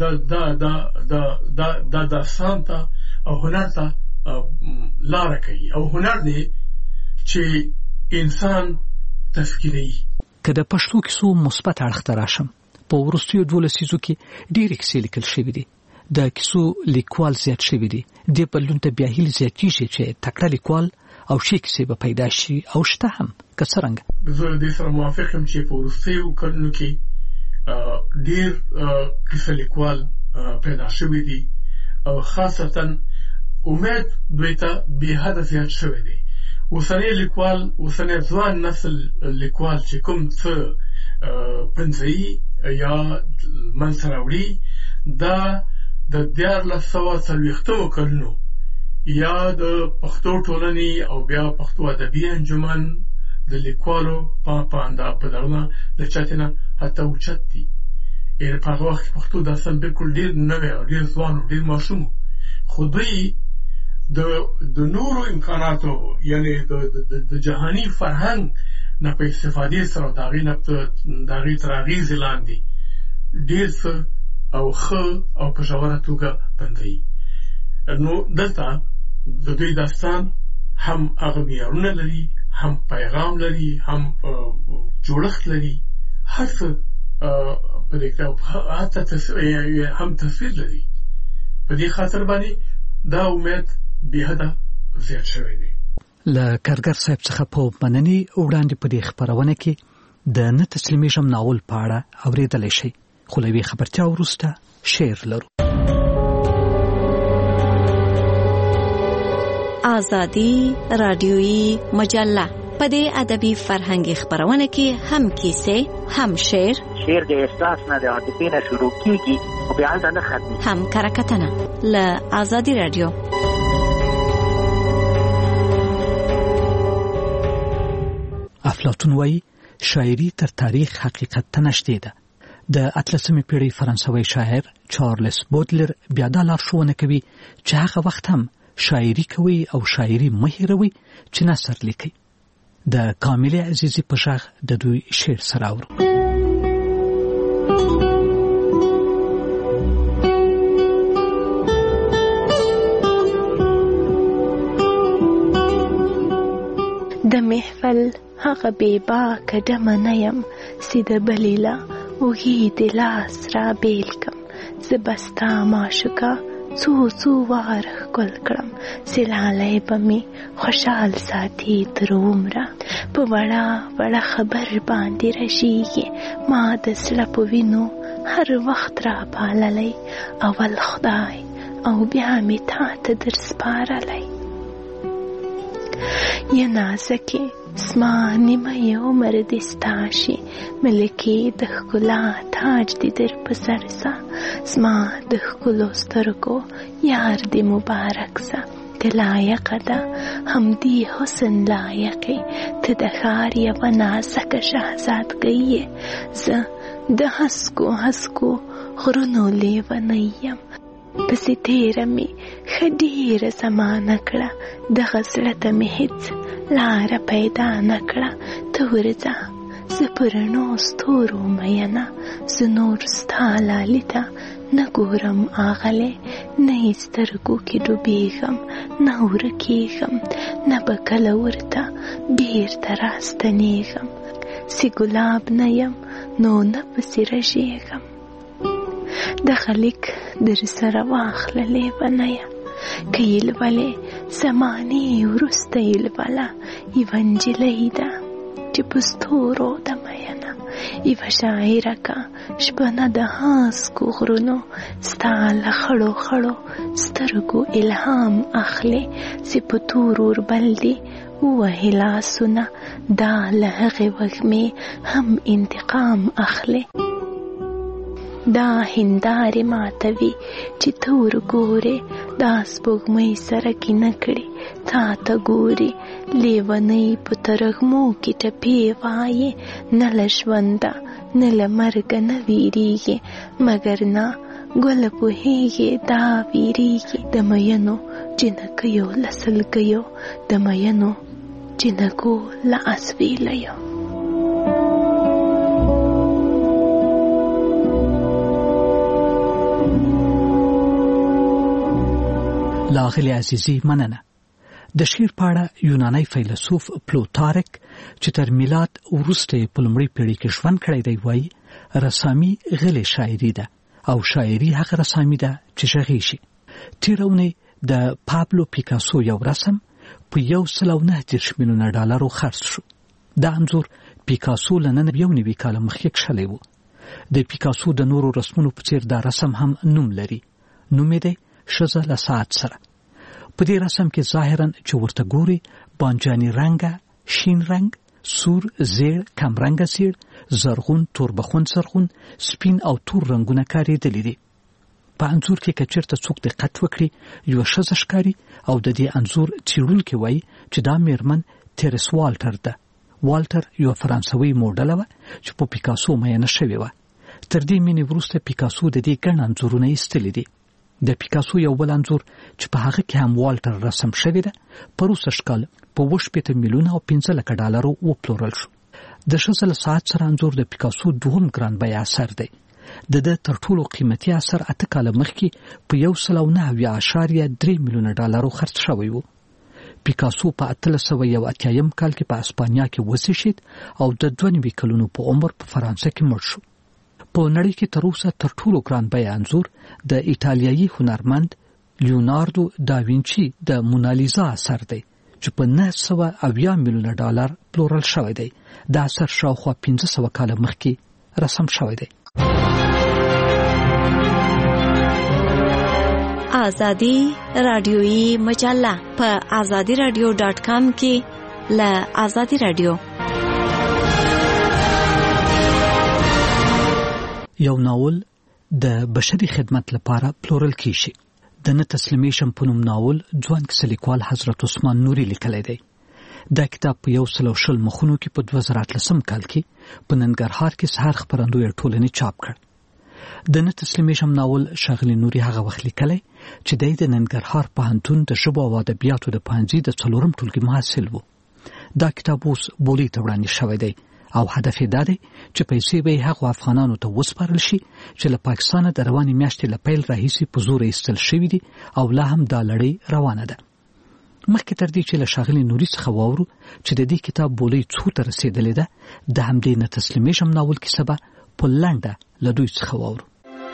دا داستان ته او هنر ته لاره کوي. او هنر دی چې انسان تفکیروي. که د پښتو کیسو مثبت اړخ ته راشم، په وروستیو 12 لسیزو کې ډېرې کیسې لیکل شوي دي. د کیسو لیکوال زیات شوي دي. دې بدلون ته بیا هیله زیاتېږي چې تکړه لیکوال او ښې کیسې به پیدا شي او شته هم. که څرنګه؟ زه دې سره موافق یم چې په وروستیو کلونو کې ډېر کیسه لیکوال پیدا شوي دي او خاصتا امید دوی ته بېحده زیات شوی دی. اوسنی لیکوال، اوسنی ځوان نسل لیکوال چې کوم څه پنځوي یا منځته راوړي، دا د 1440 کلونو یا د پښتو ټولنې او بیا پښتو ادبي انجمن د لیکوالو په دغه د چاتې نه حتی اوچت دي. یعنې په هغه وخت کې پښتو داستان بالکل ډېر نوی او ډېر ځوان او ډېر ماشوم و. خو دوی د نورو امکاناتو، یعنې د جهاني فرهنګ نه په استفادې سره د هغې تر اغېزې لاندې ډېر څه او ښه او په ژوره توګه پنځوي. نو دلته د دوی داستان هم هغه معیارونه لري، هم پیغام لري، هم جوړښت لري، هر څه په دې کې هم تصویر لري. په دې خاطر باندې دا امید بېحده زیات شوی دی. له کارګر صاحب څخه په مننې وړاندې په دې خپرونه کې د نه تسلیمیږم ناول په اړه اورېدلی شئ. خو له یوې خبرتیا وروسته شعر لرو. آزادی رادیویی مجله. په دې ادبي فرهنګي خبرونه کې هم کیسې، هم شعر د احساس نه د عاطفې نه شروع کیږي او بیا هلته نه ختمي، هم کرکټنه له آزادي رادیو. افلاطون وایي شاعري تر تاریخ حقیقت ته نږدې ده. د 18مې پیړۍ فرانسوي شاعر چارلز بودلر بیا دا لارښوونه کوي چې هغه وخت هم شاعري کوي او شاعري مه هېروئ چې نثر لیکئ. د کاملې عزیزي په غږ د دوی شعر سره اورو. د محفل هغه بېباکه ډمه نه یم چې د بلې له اوږې د لاس را بیل کړم. زه به ستا معشوقه څو واره ښکل کړم چې لالی به مې خوشحال ساتي تر عمره. په وړه خبر باندې رژېږي ما د زړه په وینو هر وخت را پاللی. اول خدای او بیا مې تا ته در سپارلی. یا نازکې زما نیمه عمر دې ستا شي، ملکې د ښکلا تاج دې در په سر سه. زما د ښکلو سترګو یار دې مبارک سه. ته لایقه ده همدې حسن لایقې، ته د ښار یوه نازکه شهزادګۍ یې. زه د هسکو غرونو لیونی یم، پسې تیره مې ښه ډېره زمانه کړه. دغه زړه ته مې هېڅ لاره پیدا نه کړه. ته ورځه زه په رڼو ستورو مینه، زه نور ستا لالي ته نه ګورم آغلې. نه یې سترګو کې ډوبېږم نه ورکېږم، نه به کله ورته بېرته راستنېږم. چې ګلاب نه یم نو نه پسې رژېږم. دغه لیک در سره واخله لیونیه، که یې لولې زمانې وروسته یې لوله. یوه نجلۍ ده چې په ستورو ده مینه، یوه شاعره که شپنه د هسکو غرونو ستا له خړو سترګو الهام اخلي. چې په تور اوربل دي ووهي لاسونه، دا له هغې وږمې هم انتقام اخلي. دا هندارې ماتوي چې ته ورګورې، دا سپوږمۍ سره کینه کړي تا ته ګوري. لیونۍ په ترږمو کې ټپې وایي، نه له ژونده نه له مرګه نه ویریږي. مګر نه ګله پوهېږي دا ویریږي. د مینو جنکیو له سلګیو، د مینو جنکو له اسویلیو. لاغلی عزیزی مننه. د شعر په اړه یونانی فیلسوف پلوتارک چې تر میلاد وروسته په لومړۍ پیړۍ کې ژوند کړی دی وایي رسامي غلې شاعري ده او شاعري هغه رسامي ده چې غږیږي. تېره اونۍ د پابلو پیکاسو یو رسم په $109 میلیون خرڅ شو. دا انځور پیکاسو له نن 90 کاله مخکې کښلی و. د پیکاسو د نورو رسمونو په څېر دا رسم هم نوم لري. نوم یې دی ښځه له ساعت سره. په دې رسم کې ظاهراً چې ورته ګوري بانجاني رنګه، شین رنګ، سور، زیړ، کم رنګه زیړ، زرغون، توربخون زرغون، سپین او تور رنګونه کارېدلي دي. په انځور کې که چېرته څوک دقت وکړي یوه ښځه ښکاري او د دې انځور څېړونکي وایي چې دا میرمن تیرس والټر ده. والټر یوه فرانسوي موډله وه چې په پیکاسو میینه شوې وه. تر دې مینې وروسته پیکاسو د دې ګڼ انځورونه ایستلي دي. د پیکاسو یو بل انځور چې په هغه کې هم والټر رسم شوی ده په 62 کال په $15 میلیونه او $15 وپلورل شو. د ښځه له ساعت سره انځور د پیکاسو دوهم ګران بیه اثر دی. د تر ټولو قیمتي اثر 8 کاله مخکې په $109.3 میلیونه خرڅ شوی و. پیکاسو په 1881 کال کې په اسپانیا کې وزیږید او د 92 کلونو په عمر په فرانسه کې مړ شو. په نړۍ کې تر اوسه تر ټولو ګران بیه انځور د ایټالیایي هنرمند لیوناردو دا وینچي د مونالیزا اثر دی چې په $970 میلیونه پلورل شوی دی. دا اثر شاوخوا 1500 کاله مخکې رسم شوی دی. آزادی رادیویی مجله په azadiradio.com کې له آزادی رادیو. یو ناول د بشري خدمت لپاره پلورل کیږي. د نه تسلیمیشن په نوم ناول ځوان کیسه لیکوال حضرت عثمان نوري لیکلی دی. دا کتاب په 120 مخونو کې په 2013 کال کې په ننګرهار کې سهار خپرندوی ټولنې چاپ کړ. د نه تسلیمیشن ناول ښاغلي نوري هغه وخت لیکلی چې د ننګرهار پوهنتون د ژبو او ادبیاتو د پوهنځي د 4م ټولګي محصل و. دا کتاب اوس بولي ته وړاندې شوی دی او هدف یې دا دی چې پیسې به هغو افغانانو ته وسپارل شي چې له پاکستانه د روانې میاشتې له پیل راهیسې په زور ایستل شوي دي او لا هم دا لړۍ روانه ده. مخکې تر دې چې له ښاغلي نوري څخه واورو چې د دې کتاب بولۍ څو ته رسېدلې ده، د همدې نه تسلیمیشم ناول کیسه به په لنډه له دوی څخه واورو.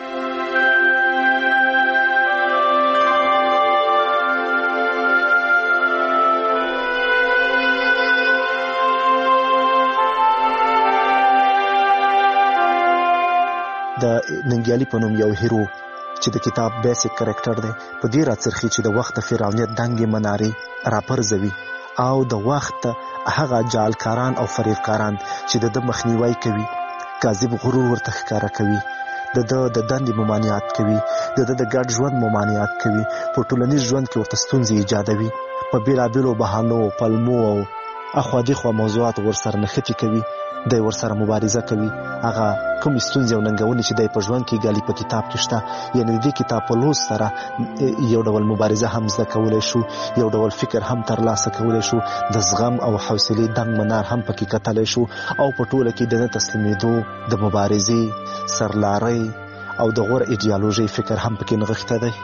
د ننګیالي په نوم یو هیرو چې د کتاب بیسیک کریکټر دی په دې راڅرخي چې د وخت د فرعونیت دنګې منارې راپرځوي او د وخت هغه جعلکاران او فریبکاران چې د مخنیوي کوي، کاذب غرور ورته ښکاره کوي، د دندې ممانعت کوي، د ګډ ژوند ممانعت کوي، په ټولنیز ژوند کې ورته ستونزې ایجادوي، په بیلابیلو بهانو پلمو او اخوا دیخوا موضوعات ورسره نښتې کوي، د ورسره مبارزه کوي. هغه کوم ستونزې او ننګونې چې د په ژوند کې ګالي په کتاب کې شته، یعنی د کتاب په لوست سره یو ډول مبارزه هم زده کولی شو، یو ډول فکر هم ترلاسه کولی شو، د زغم او حوصلې دنګ منار هم پکې کتلی شو او په ټوله کې د نه تسلیمېدو د مبارزې سرلارۍ او د غوره ایډیالوژۍ فکر هم پکې نغښته دی.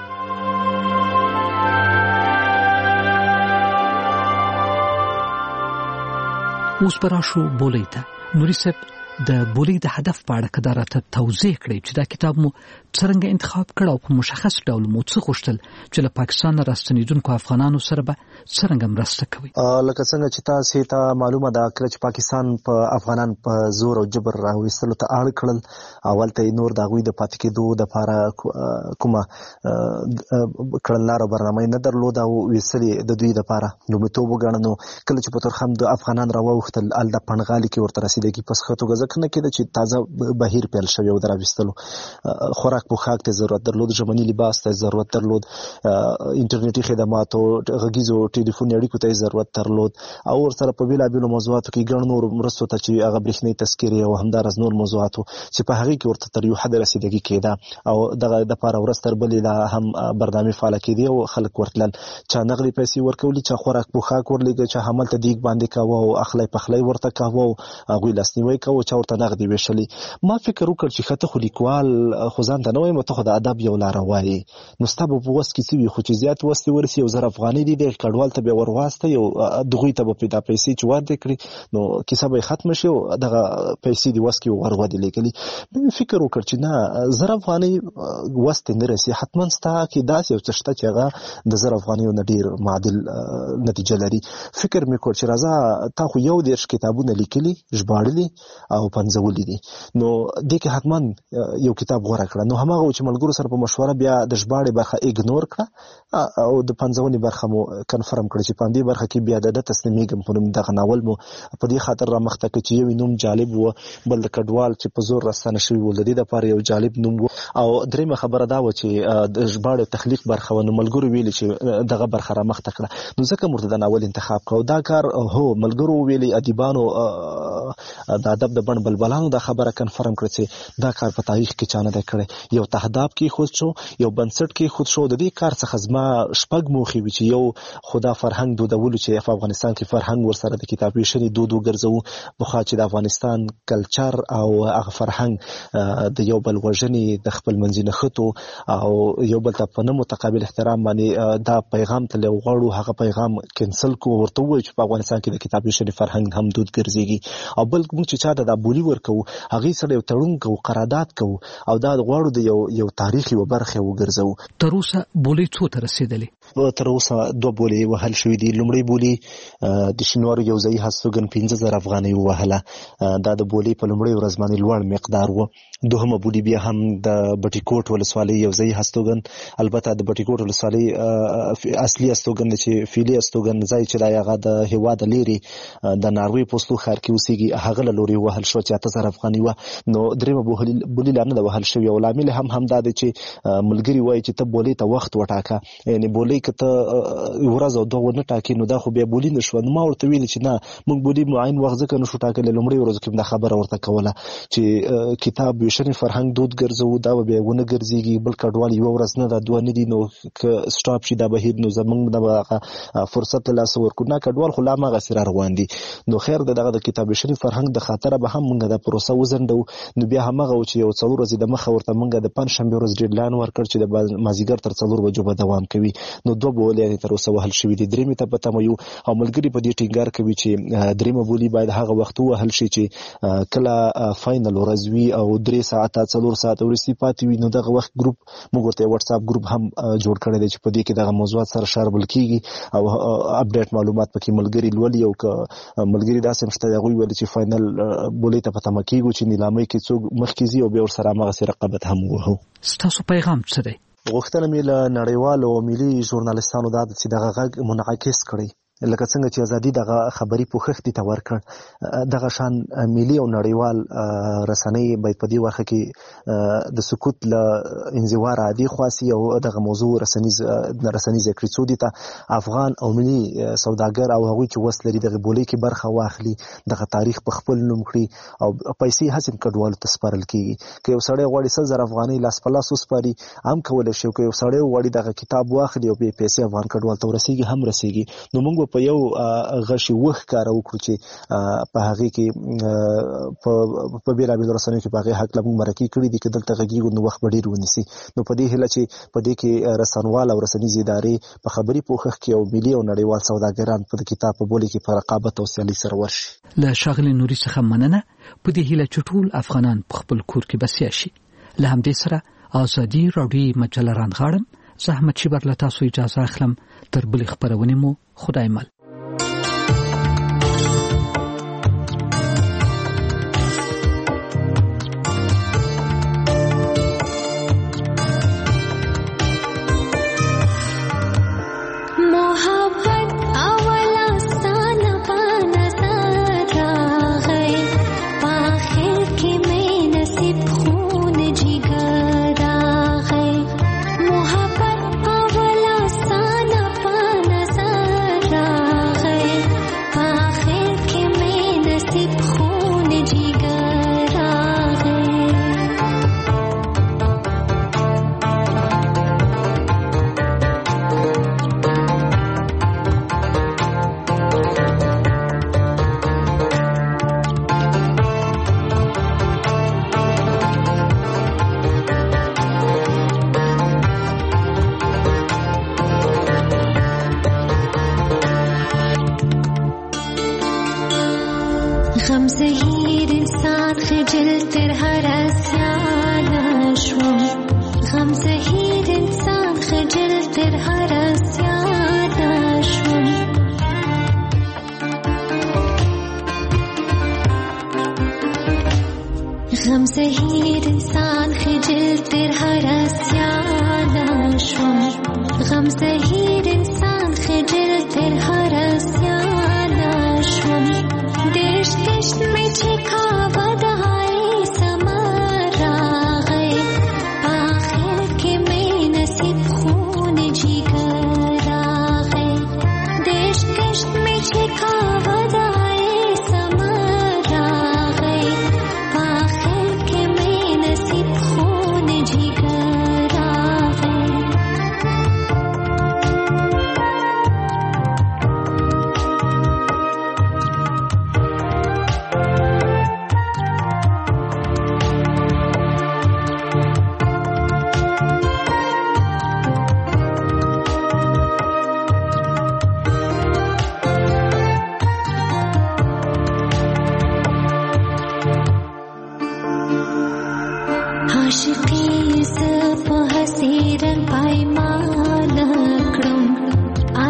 اوس به راشو بولۍ ته. نوري صاحب، د بولۍ د هدف په اړه که دا راته توضیح کړئ چې دا کتاب مو څرنګه انتخاب کړ او په مشخص ډول مو څه غوښتل چې له پاکستان راستنېدونکو افغانانو سره به څرنګه مرسته کوي؟ لکه څنګه چې تاسې ته معلومه ده، کله چې پاکستان په افغانان په زور او جبر راویستلو ته اړ کړل، اول ته نور د هغوی د پاتې کېدو دپاره کومه کړنلاره برنامه نه درلوده او ویستل یې د دوی دپاره لومړیتوب وګڼه. نو کله چې په ترخم د افغانان راواوښتل، هلته پنډغالي کې ورته رسېدګي په ښه توګه ځکه نه کېده چې تازه بهیر پیل شوی و د راویستلو. خوراک پوښاک ته ضرورت درلود، ژمني لباس ته ضرورت درلود، انټرنیټي خدماتو، غږیزو ټلیفوني اړیکو ته ضرورت درلود او ورسره په بیلابیلو موضوعاتو کې ګڼ نور مرستو ته چې هغه برېښنایي تذکرې او همداراز نور موضوعاتو چې په هغې کې ورته تر یو حده رسېدګي کېده او دغه دپاره ورځ تر بلې لا هم برنامې فعاله کېدې او خلک ورتلل. چا نغدې پیسې ورکولي، چا خوراک پوښاک ورلېږه، چا هملته دیګ باندې کوه او اخلی پخلی ورته کوه او هغوی لاسنیوی کوه، چا ورته نغدې ویشلې. ما فکر وکړ چې ښه ته خو لیکوال خو ځان ته نه وایم، ته خو د ادب یو لاره وایې، نو ستا به په وس کې څه وي، خو چې زیات وس دې ورسي 1000 افغانۍ دي دغې کډوال ته بیا ورواستئ او دغوی ته به دا پیسې چې ورده کړي نو کیسه به یې ختمه شي او دغه پیسې دې وس کې ور ودې لېږلي. فکر وکړ چې نه، 1000 افغانۍ وس ته نه رسي، حتما ستا کې داسې یو څه شته چې هغه د 1000 افغانیو نه ډېر معادل نتیجه لري. فکر مې کړ چې راځه تا خو 21 کتابونه لیکلي، ژباړلي او پنځولي دي، نو دې کې حتما یو کتاب غوره کړه. نو هماغه چې ملګرو سره په مشوره بیا د ژباړې برخه ایګنور کړه او د پنځونې برخه مو کنفرم کړه چې په همدې برخه کې بیا د تسلیمیږم په نوم دغه ناول مو په دې خاطر رامخته کړه چې یو نوم جالب و، بل د کډوال چې په زور راستانه شوي و د دې دپاره یو جالب نوم و، او درېیمه خبره دا و چې د ژباړې تخلیق برخه و. نو ملګرو ویلي چې دغه برخه رامخته کړه، نو ځکه مو د ناول انتخاب کړه. دا کار هو ملګرو ویلي، ادیبانو د ادب د بڼ بلبلانو دا خبره کنفرم کړه چې دا کار په تاریخ کې چا نه دی کړی. یو تهداب کې خود شو، یو بنسټ کې خود شو. د دې کار څخه زما شپږ موخې وي چې یو خدا فرهنګ دودولو چې په افغانستان کې فرهنګ ورسره د کتاب ویشنې دود وګرځوو، پخوا چې د افغانستان کلچر او هغه فرهنګ د یو بل وژنې، د خپل منځي نښتو او یو بل ته په نه متقابل احترام باندې دا پیغام ته غواړو، هغه پیغام کینسل کو، ورته ووایو چې په افغانستان کې د کتاب ویشنې فرهنګ هم دود ګرځېږي. او بل موږ چې چا د بولی ورکو هغه سره یو تړون کو قرارداد کو او دا غواړو د یو تاریخي برخه وګرځو. تر اوسه بولی څو ته رسیدلې؟ تر اوسه 2 بولی وهل شوې دي. لومړی بولی د شینوارو یو ځای هستوګن 15000 افغانۍ وهله، دا د بولی په لومړی ورځ باندې لوړ مقدار و. دوهمه بولی بیا هم د بټیکوټ ولسوالۍ یو ځای هستوګن، البته د بټیکوټ ولسوالۍ اصلي هستوګن چې فعلي هستوګن ځای چې دا هغه د هیواد لري د ناروې پوسټو ښار کې اوسېږي، هغه له لوري وهل شو چې 8000 افغانۍ و. نو درېمه بولی لا نه ده وهل شوې او لامل هم دا دی چې ملګري وایي چې ته بولی ته وخت وټاکه، یعنی بولی که ته ورځ او 2 ونه ټاکې نو دا خو بیا بولی نه شوه. نو ما ورته ویلي چې نه، موږ بولی معین وخت ځکه نشو ټاکلی. لومړۍ ورځو کې دا خبره ورته کوله چې کتاب ویشنې فرهنګ دود ګرځوو، دا به بیا ونه ګرځېږي، بل کډوال یوه ورځ نه ده 2 نه دي، نو که سټاپ شي دا بهیر نو زموږ د فرصت له لاسه ورکړو. نه کډوال خو لا هماغسې را روان دي. نو خیر دغه د کتاب ویشنې فرهنګ د خاطره به هم موږ دا پروسه وځنډو. نو بیا هماغه و چې یو 4 ورځې د مخه ورته موږ د پنجشنبې ورځ ډیډلاین ورکړ چې د مازدیګر تر 4 بجو به دوام کوي. نو 2 بولې تر اوسه وهل شوي دي. درېمې ته په تمه یو او ملګري په دې ټینګار کوي چې درېمه بولي باید هغه وخت ووهل شي چې کله فاینل ورځ وي او 3 ساعته 4 ساعته وروستي پاتې وي. نو دغه وخت ګروپ موږ ورته واتس اپ ګروپ هم جوړ کړی دی چې په دې کې دغه موضوعات سره شاربل کیږي او اپډیټ معلومات پکې ملګري لولي. او که ملګري داسې هم شته هغوی ویل چې فاینل بولي ته په تمه کیږو چې نیلامۍ کې څوک مخکې ځي او بیا ورسره هماغسې رقابت هم ووهو. ستاسو پیغام څه دی؟ غوښتنه مې له نړیوالو او ملي ژورنالستانو دا ده چې دغه غږ منعکس کړي، لکه څنګه چې ازادي دغه خبري پوښښ دي ته ورکړ، دغه شان ملي او نړیوال رسنۍ باید په دې برخه کې د سکوت له انزوا عادي خاصي او دغه موضوع رسنیز کړي، څو دي ته افغان او ملي سوداګر او هغوی چې وس لري دغه بولۍ کې برخه واخلي، دغه تاریخ په خپل نوم کړي او پیسې هڅې کډوالو ته سپارل کیږي. که یو سړی غواړي 100,000 افغانۍ لاس په لاس وسپاري هم کولی شي، که یو سړی غواړي دغه کتاب واخلي او بیا پیسې افغان کډوال ته ورسیږي هم رسیږي. نو موږ په یو غشي وخ کار وکړو چې په هغه کې په بیلابیل رسنیو کې په هغه حق لمو مرکې کړې دي چې دلته غږیږي نو وخت ډیر ونیسي. نو په دې هله چې په دې کې رسنوال او رسنیز ادارې په خبري پوښښ کې او ملي او نړیوال سوداګران په کتاب په بولی کې په رقابت او سیالي سره ورشي. له شاغلي نوري څخه مننه. په دې هله چې ټول افغانان په خپل کور کې بسیا شي. له همدې سره ازادي راډیو مجله رانغاړم. زحمت شي برله تاسو اجازه اخلم. تر بلې خبرونې مو خدای مل.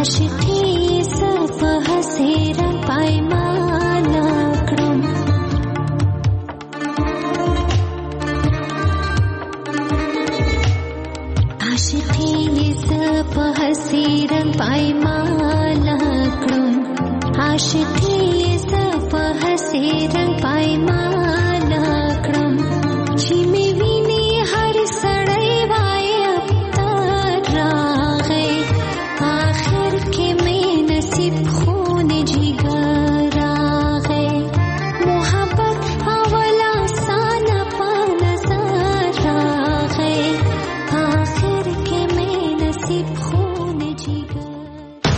عاشقی صفه سیرا پایمان کړم عاشقی صفه سیرا پایمان کړم عاشقی صفه سیرا پایمان کړم چې می ویني هر سړی وای اب تر راغی آخر کې می نصیب خو